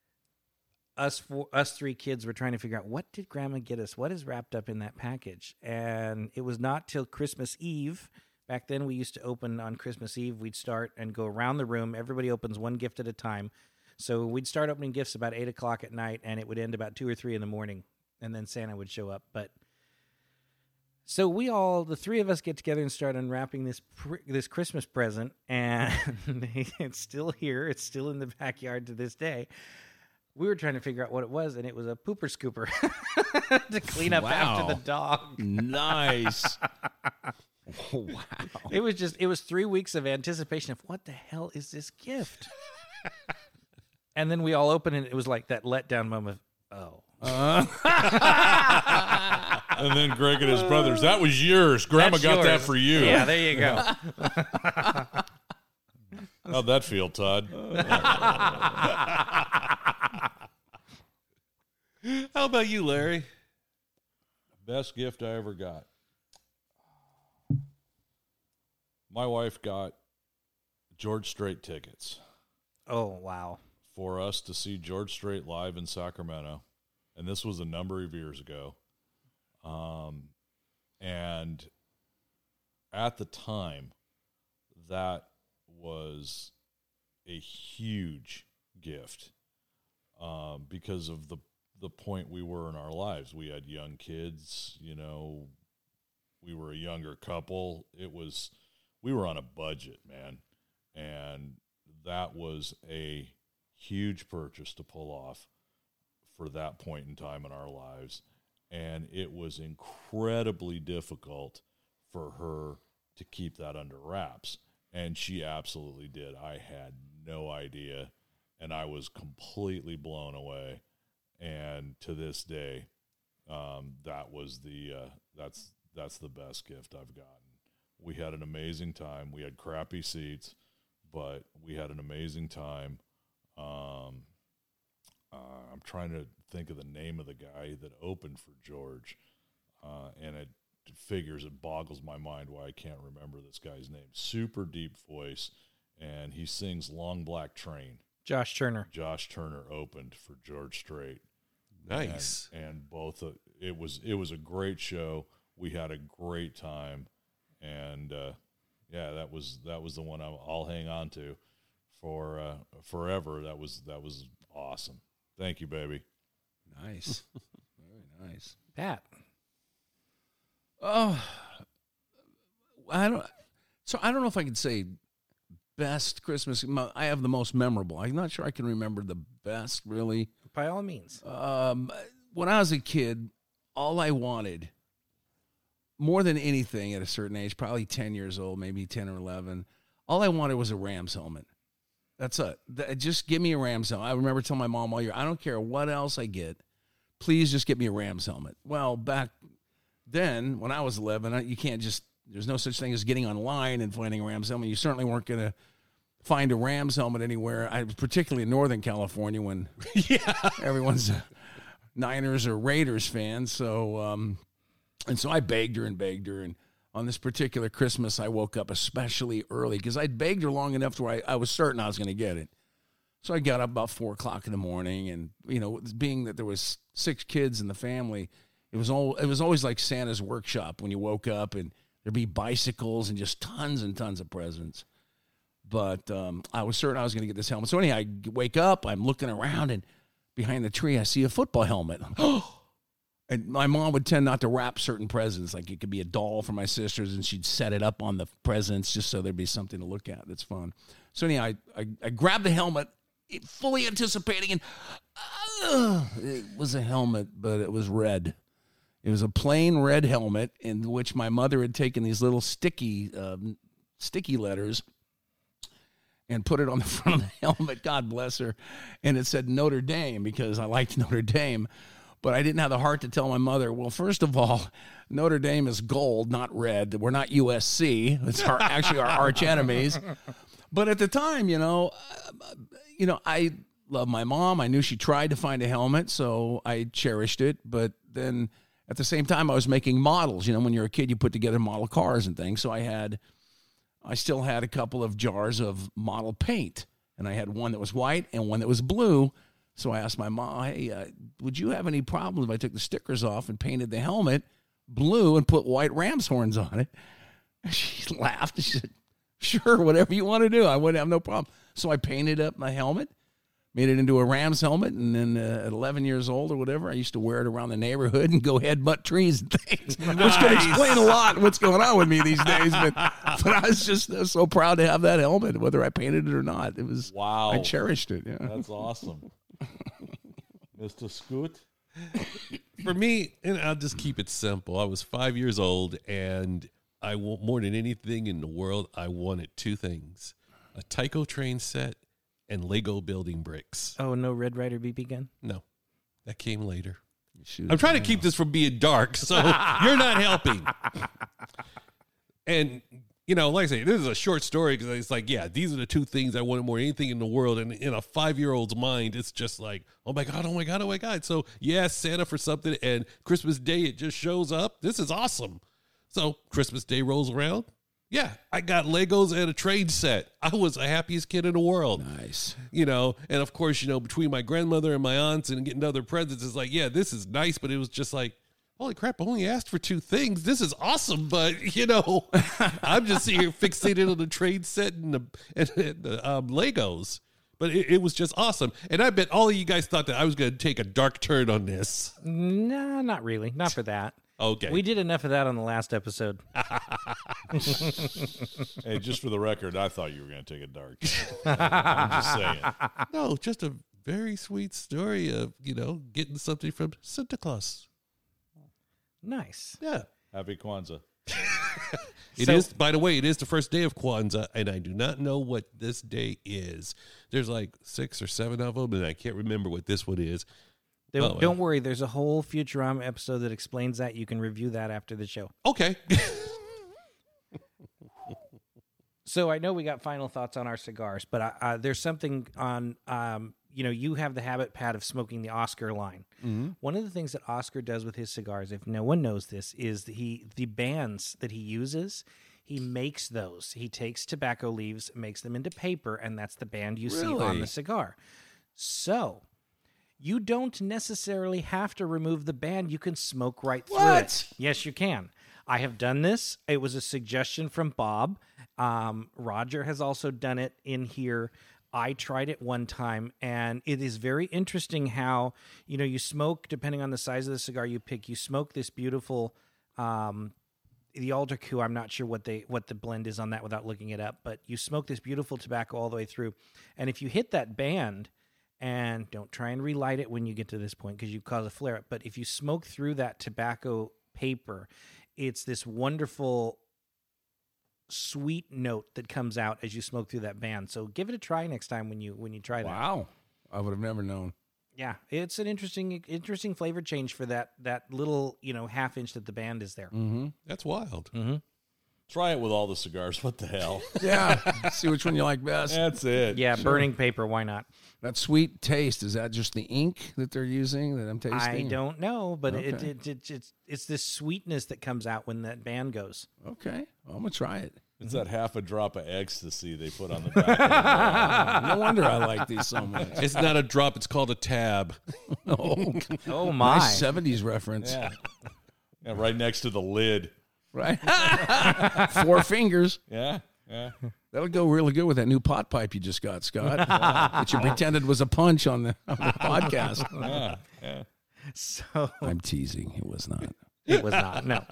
us three kids were trying to figure out, what did Grandma get us? What is wrapped up in that package? And it was not till Christmas Eve. Back then, we used to open on Christmas Eve. We'd start and go around the room. Everybody opens one gift at a time. So we'd start opening gifts about 8 o'clock at night, and it would end about 2 or 3 in the morning, and then Santa would show up. But so the three of us get together and start unwrapping this Christmas present, and it's still here. It's still in the backyard to this day. We were trying to figure out what it was, and it was a pooper scooper to clean up after the dog. Nice. Wow. It was 3 weeks of anticipation of what the hell is this gift? And then we all opened it. It was like that letdown moment of, And then Greg and his brothers, that was yours. Grandma That's got that yours. for you. Yeah, there you go. How'd that feel, Todd? How about you, Larry? Best gift I ever got. My wife got George Strait tickets Oh, wow. for us to see George Strait live in Sacramento. And this was a number of years ago. And at the time, that was a huge gift because of the point we were in our lives. We had young kids, you know, we were a younger couple. We were on a budget, man. And that was a huge purchase to pull off for that point in time in our lives. And it was incredibly difficult for her to keep that under wraps. And she absolutely did. I had no idea, and I was completely blown away. And to this day, that's the best gift I've gotten. We had an amazing time. We had crappy seats, but we had an amazing time. I'm trying to think of the name of the guy that opened for George, and it boggles my mind why I can't remember this guy's name. Super deep voice, and he sings Long Black Train. Josh Turner. Josh Turner opened for George Strait. Nice. And both it was a great show. We had a great time, and that was the one I'll hang on to for forever. That was awesome. Thank you, baby. Nice. Very nice. Pat. Oh, I don't know if I could say best Christmas. I have the most memorable. I'm not sure I can remember the best, really. By all means. When I was a kid, all I wanted, more than anything at a certain age, probably 10 years old, maybe 10 or 11, all I wanted was a Rams helmet. That's it. Just give me a Rams helmet. I remember telling my mom all year, I don't care what else I get. Please just get me a Rams helmet. Well, back then, when I was 11, you can't just, there's no such thing as getting online and finding a Rams helmet. You certainly weren't going to find a Rams helmet anywhere. Particularly in Northern California when everyone's a Niners or Raiders fan. So, and so I begged her. And on this particular Christmas, I woke up especially early because I'd begged her long enough to where I was certain I was going to get it. So I got up about 4 o'clock in the morning, and being that there was 6 kids in the family, it was always like Santa's workshop when you woke up, and there'd be bicycles and just tons and tons of presents. But I was certain I was going to get this helmet. So anyhow, I wake up, I'm looking around, and behind the tree, I see a football helmet. And my mom would tend not to wrap certain presents. Like it could be a doll for my sisters, and she'd set it up on the presents just so there'd be something to look at. That's fun. So anyhow, I grabbed the helmet, fully anticipating, and it was a helmet, but it was red. It was a plain red helmet in which my mother had taken these little sticky letters and put it on the front of the helmet. God bless her. And it said Notre Dame because I liked Notre Dame. But I didn't have the heart to tell my mother, well, first of all, Notre Dame is gold, not red. We're not USC. It's actually our arch enemies. But at the time, I love my mom. I knew she tried to find a helmet, so I cherished it. But then at the same time, I was making models. When you're a kid, you put together model cars and things. So I still had a couple of jars of model paint. And I had one that was white and one that was blue. So I asked my mom, hey, would you have any problem if I took the stickers off and painted the helmet blue and put white ram's horns on it? And she laughed. She said, sure, whatever you want to do. I wouldn't have no problem. So I painted up my helmet, made it into a Rams helmet, and then at 11 years old or whatever, I used to wear it around the neighborhood and go headbutt trees and things, which could explain a lot what's going on with me these days. But I was just so proud to have that helmet, whether I painted it or not. It was Wow. I cherished it. Yeah, That's awesome. Mr. Scoot? For me, and I'll just keep it simple. I was 5 years old, and I want more than anything in the world. I wanted two things: a Tyco train set and Lego building bricks. Oh, no Red Ryder BB gun? No, that came later. Shoot. I'm trying to keep this from being dark, so you're not helping. And, you know, like I say, this is a short story because it's like, yeah, these are the two things I wanted more than anything in the world. And in a 5-year-old's mind, it's just like, oh my God, oh my God, oh my God. So, yeah, Santa for something, and Christmas Day, it just shows up. This is awesome. So, Christmas Day rolls around. Yeah, I got Legos and a train set. I was the happiest kid in the world. Nice. You know, and of course, you know, between my grandmother and my aunts and getting other presents, it's like, yeah, this is nice, but it was just like, holy crap, I only asked for two things. This is awesome, but, you know, I'm just here fixated on the train set and the Legos. But it was just awesome. And I bet all of you guys thought that I was going to take a dark turn on this. No, not really. Not for that. Okay. We did enough of that on the last episode. Hey, just for the record, I thought you were going to take a dark. I'm just saying. No, just a very sweet story of, you know, getting something from Santa Claus. Nice. Yeah. Happy Kwanzaa. It is, by the way, it is the first day of Kwanzaa, and I do not know what this day is. There's like 6 or 7 of them, and I can't remember what this one is. Don't worry. There's a whole Futurama episode that explains that. You can review that after the show. Okay. So I know we got final thoughts on our cigars, but there's something on, you know, you have the habit, Pat, of smoking the Oscar line. Mm-hmm. One of the things that Oscar does with his cigars, if no one knows this, is the bands that he uses, he makes those. He takes tobacco leaves, makes them into paper, and that's the band you see on Really? the cigar. So you don't necessarily have to remove the band. You can smoke right through What? it. Yes, you can. I have done this. It was a suggestion from Bob. Roger has also done it in here. I tried it one time, and it is very interesting how, you know, you smoke, depending on the size of the cigar you pick, you smoke this beautiful, the Alder Coup, I'm not sure what the blend is on that without looking it up, but you smoke this beautiful tobacco all the way through. And if you hit that band, and don't try and relight it when you get to this point because you cause a flare up, but if you smoke through that tobacco paper, it's this wonderful sweet note that comes out as you smoke through that band. So give it a try next time when you try that. Wow. I would have never known. Yeah, it's an interesting flavor change for that little, you know, half inch that the band is there. Mm-hmm. That's wild. Mm-hmm. Try it with all the cigars. What the hell? Yeah. See which one you like best. That's it. Yeah, burning paper, why not? That sweet taste, is that just the ink that they're using that I'm tasting? I don't know, but Okay. it's this sweetness that comes out when that band goes. Okay. I'm going to try it. It's that half a drop of ecstasy they put on the back. Of the No wonder I like these so much. It's not a drop, it's called a tab. Oh, Oh my. nice 70s reference. yeah. Yeah, right next to the lid. Right? 4 fingers. Yeah, yeah. That'll go really good with that new pot pipe you just got, Scott. That you pretended was a punch on the podcast. Yeah, yeah. So I'm teasing. It was not. it was not. No.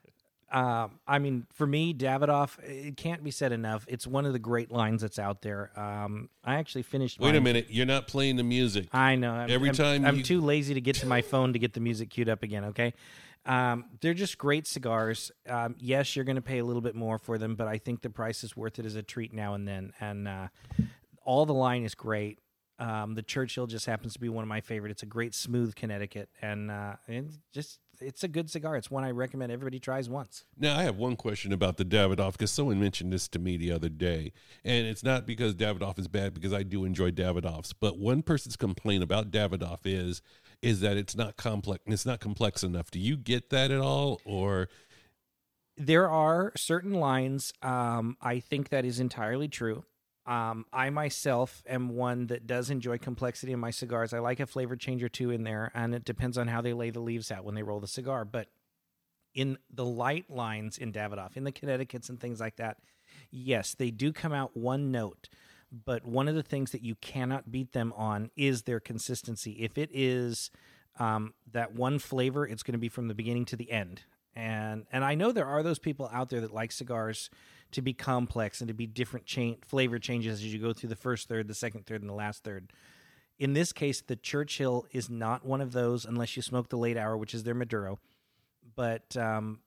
I mean, for me, Davidoff, it can't be said enough. It's one of the great lines that's out there. I actually finished. Wait a mine. minute, you're not playing the music. I know. I'm you- too lazy to get to my phone to get the music queued up again. Okay. They're just great cigars. Yes, you're going to pay a little bit more for them, but I think the price is worth it as a treat now and then. And all the line is great. The Churchill just happens to be one of my favorite. It's a great smooth Connecticut, and it's a good cigar. It's one I recommend everybody tries once. Now, I have one question about the Davidoff because someone mentioned this to me the other day, and it's not because Davidoff is bad, because I do enjoy Davidoffs. But one person's complaint about Davidoff is that it's not complex. It's not complex enough. Do you get that at all, or? There are certain lines. I think that is entirely true. I myself am one that does enjoy complexity in my cigars. I like a flavor change or two in there, and it depends on how they lay the leaves out when they roll the cigar. But in the light lines in Davidoff, in the Connecticut's and things like that, yes, they do come out one note. But one of the things that you cannot beat them on is their consistency. If it is that one flavor, it's going to be from the beginning to the end. And I know there are those people out there that like cigars to be complex and to be different flavor changes as you go through the first third, the second third, and the last third. In this case, the Churchill is not one of those unless you smoke the late hour, which is their Maduro. But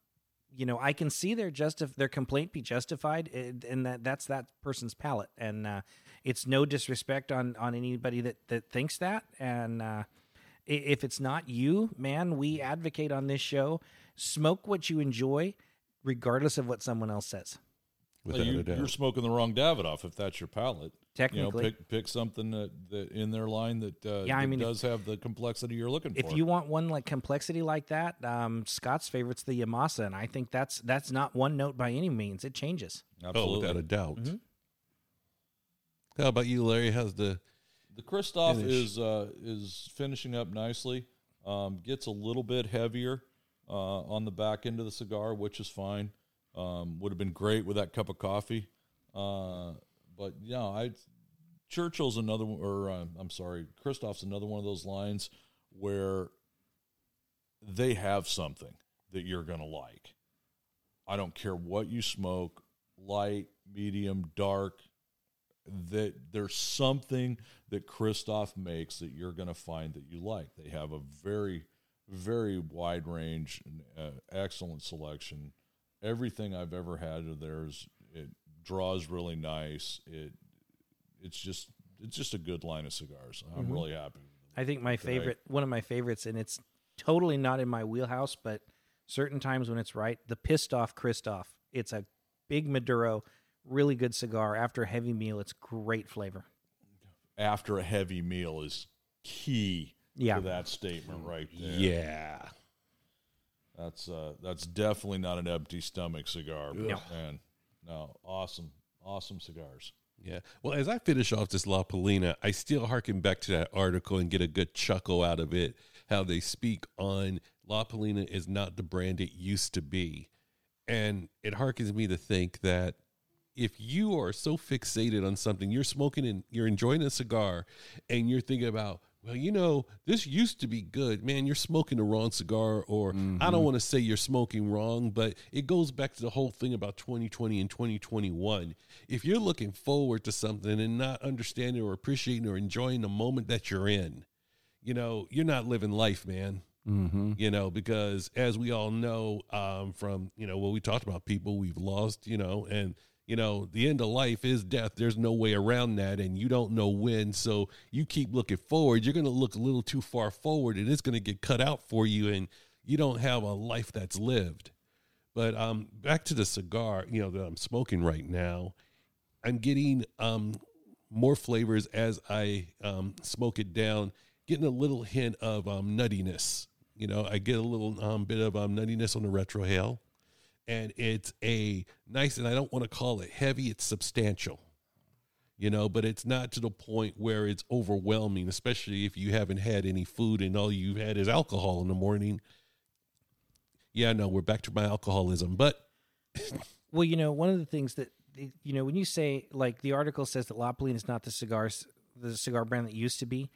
I can see their complaint be justified, and that's that person's palate. And it's no disrespect on anybody that thinks that. And if it's not you, man, we advocate on this show. Smoke what you enjoy, regardless of what someone else says. Without a doubt. You're smoking the wrong Davidoff if that's your palate. Technically, pick something that in their line that does have the complexity you're looking for. If you want one like complexity like that, Scott's favorite's the Yamasa, and I think that's not one note by any means. It changes. Absolutely. Oh, without a doubt. Mm-hmm. How about you, Larry? How's the Christoph is finishing up nicely. Gets a little bit heavier on the back end of the cigar, which is fine. Would have been great with that cup of coffee. But yeah, Churchill's another, Christoph's another one of those lines where they have something that you're going to like. I don't care what you smoke, light, medium, dark, that there's something that Christoph makes that you're going to find that you like. They have a very, very wide range, excellent selection. Everything I've ever had of theirs, it draws really nice. It's just a good line of cigars. I'm really happy with them. I think one of my favorites, and it's totally not in my wheelhouse, but certain times when it's right, the Pissed Off Christoph. It's a big Maduro, really good cigar. After a heavy meal, it's great flavor. After a heavy meal is key to that statement right there. Yeah. That's definitely not an empty stomach cigar. But No. Man, no, awesome cigars. Yeah. Well, as I finish off this La Polina, I still harken back to that article and get a good chuckle out of it, how they speak on La Polina is not the brand it used to be. And it harkens me to think that if you are so fixated on something, you're smoking and you're enjoying a cigar and you're thinking about, well, this used to be good, man, you're smoking the wrong cigar, or I don't want to say you're smoking wrong, but it goes back to the whole thing about 2020 and 2021. If you're looking forward to something and not understanding or appreciating or enjoying the moment that you're in, you're not living life, man. Mm-hmm. Because as we all know, from, what we talked about, people we've lost, and the end of life is death. There's no way around that, and you don't know when. So you keep looking forward. You're going to look a little too far forward, and it's going to get cut out for you, and you don't have a life that's lived. But back to the cigar, that I'm smoking right now. I'm getting more flavors as I smoke it down, getting a little hint of nuttiness. I get a little bit of nuttiness on the retrohale. And it's a nice, and I don't want to call it heavy, it's substantial, but it's not to the point where it's overwhelming, especially if you haven't had any food and all you've had is alcohol in the morning. Yeah, no, we're back to my alcoholism, but. Well, one of the things that, when you say, like the article says that La Polina is not the cigar brand that used to be,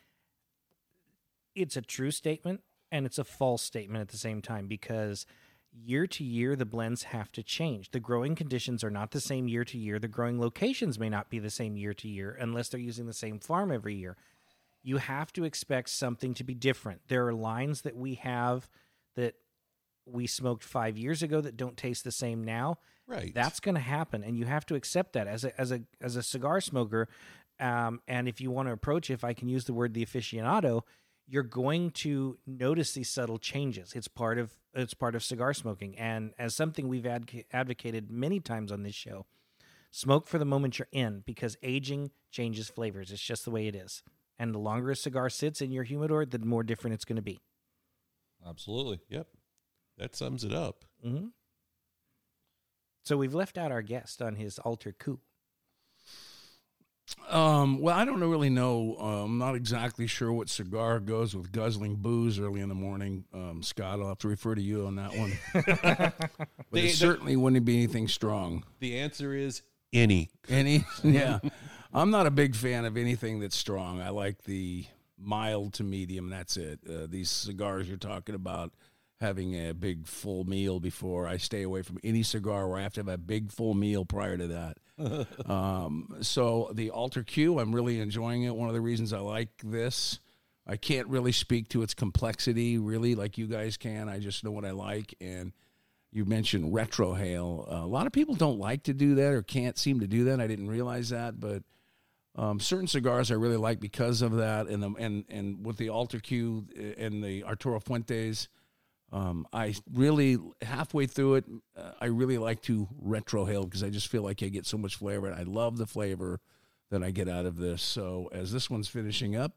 it's a true statement and it's a false statement at the same time, because year to year, the blends have to change. The growing conditions are not the same year to year. The growing locations may not be the same year to year unless they're using the same farm every year. You have to expect something to be different. There are lines that we have that we smoked 5 years ago that don't taste the same now. Right. That's going to happen, and you have to accept that as a cigar smoker. And if you want to approach, if I can use the word, the aficionado, you're going to notice these subtle changes. It's part of cigar smoking. And as something we've advocated many times on this show, smoke for the moment you're in, because aging changes flavors. It's just the way it is. And the longer a cigar sits in your humidor, the more different it's going to be. Absolutely. Yep. That sums it up. Mm-hmm. So we've left out our guest on his alter coup. Well, I don't really know. I'm not exactly sure what cigar goes with guzzling booze early in the morning. Scott, I'll have to refer to you on that one. But it certainly wouldn't be anything strong. The answer is any. Any? Yeah. I'm not a big fan of anything that's strong. I like the mild to medium. That's it. These cigars you're talking about, having a big full meal before. I stay away from any cigar where I have to have a big full meal prior to that. So the Alter Q, I'm really enjoying it. One of the reasons I like this, I can't really speak to its complexity really like you guys can. I just know what I like. And you mentioned retrohale. A lot of people don't like to do that or can't seem to do that. I didn't realize that, but certain cigars I really like because of that. And with the Alter Q and the Arturo Fuentes, I really, halfway through it, I really like to retrohale because I just feel like I get so much flavor. And I love the flavor that I get out of this. So as this one's finishing up,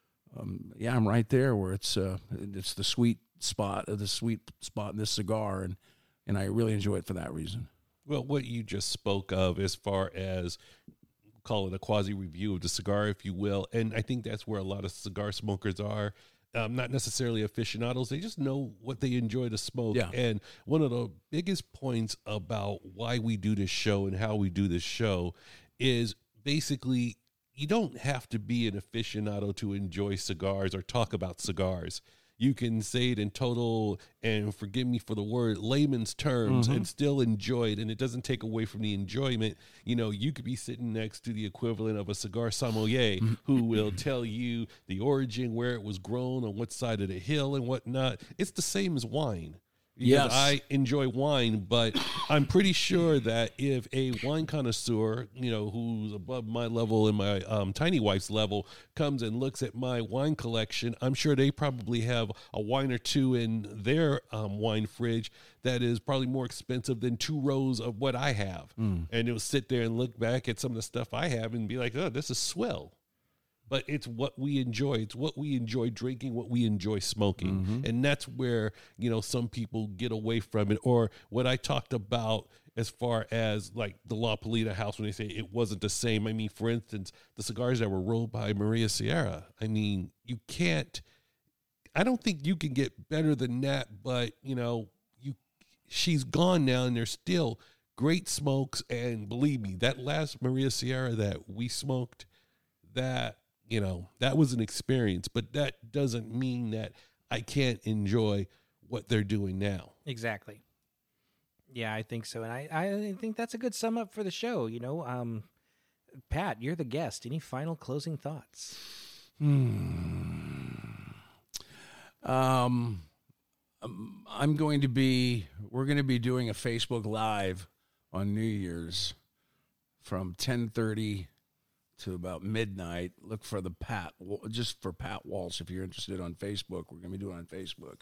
I'm right there where it's the sweet spot in this cigar, and I really enjoy it for that reason. Well, what you just spoke of as far as, call it a quasi-review of the cigar, if you will, and I think that's where a lot of cigar smokers are. Not necessarily aficionados. They just know what they enjoy to smoke. Yeah. And one of the biggest points about why we do this show and how we do this show is basically you don't have to be an aficionado to enjoy cigars or talk about cigars. You can say it in total, and forgive me for the word, layman's terms, and still enjoy it, and it doesn't take away from the enjoyment. You know, you could be sitting next to the equivalent of a cigar sommelier who will tell you the origin, where it was grown, on what side of the hill, and whatnot. It's the same as wine. Yes, I enjoy wine, but I'm pretty sure that if a wine connoisseur, you know, who's above my level and my tiny wife's level, comes and looks at my wine collection, I'm sure they probably have a wine or two in their wine fridge that is probably more expensive than 2 rows of what I have. And they'll sit there and look back at some of the stuff I have and be like, oh, this is swell. But it's what we enjoy. It's what we enjoy drinking, what we enjoy smoking. And that's where, you know, some people get away from it. Or what I talked about as far as like the La Polita house when they say it wasn't the same. I mean, for instance, the cigars that were rolled by Maria Sierra. I mean, I don't think you can get better than that. But, you know, she's gone now and there's still great smokes. And believe me, that last Maria Sierra that we smoked, that was an experience, but that doesn't mean that I can't enjoy what they're doing now. Exactly. Yeah, I think so. And I think that's a good sum up for the show. You know, Pat, you're the guest. Any final closing thoughts? We're going to be doing a Facebook Live on New Year's from 10:30 to about midnight. Look for Pat Walsh if you're interested on Facebook. We're going to be doing it on Facebook.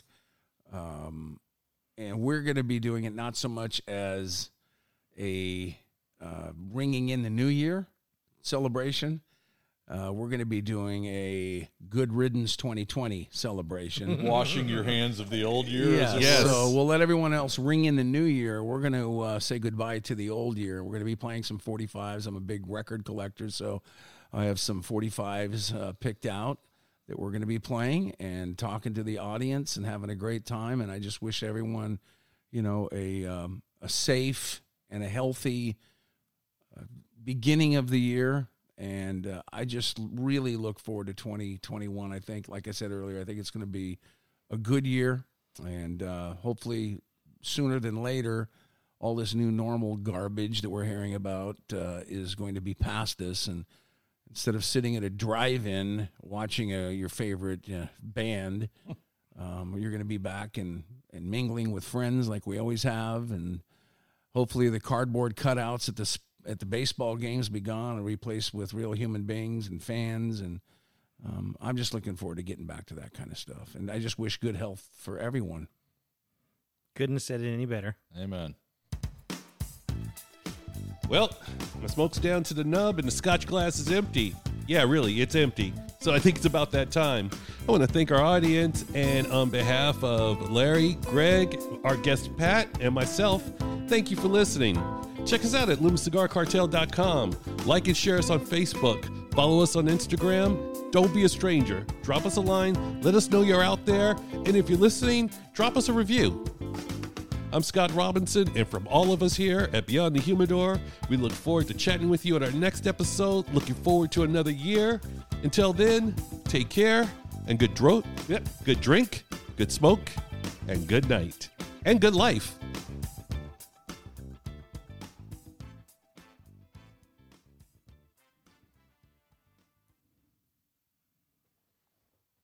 And we're going to be doing it not so much as a ringing in the new year celebration. We're going to be doing a Good Riddance 2020 celebration. Washing your hands of the old year. Yes. So we'll let everyone else ring in the new year. We're going to say goodbye to the old year. We're going to be playing some 45s. I'm a big record collector, so I have some 45s picked out that we're going to be playing and talking to the audience and having a great time. And I just wish everyone, you know, a safe and a healthy beginning of the year. And I just really look forward to 2021. I think, like I said earlier, I think it's going to be a good year. And hopefully sooner than later, all this new normal garbage that we're hearing about is going to be past us. And instead of sitting at a drive-in watching your favorite band, you're going to be back and mingling with friends like we always have. And hopefully the cardboard cutouts at the baseball games be gone and replaced with real human beings and fans. And I'm just looking forward to getting back to that kind of stuff. And I just wish good health for everyone. Couldn't have said it any better. Amen. Well, my smoke's down to the nub and the scotch glass is empty. Yeah, really, it's empty. So I think it's about that time. I want to thank our audience, and on behalf of Larry, Greg, our guest Pat, and myself, thank you for listening. Check us out at LumaCigarCartel.com. Like and share us on Facebook. Follow us on Instagram. Don't be a stranger. Drop us a line. Let us know you're out there. And if you're listening, drop us a review. I'm Scott Robinson, and from all of us here at Beyond the Humidor, we look forward to chatting with you in our next episode. Looking forward to another year. Until then, take care, and good drink, good smoke, and good night. And good life.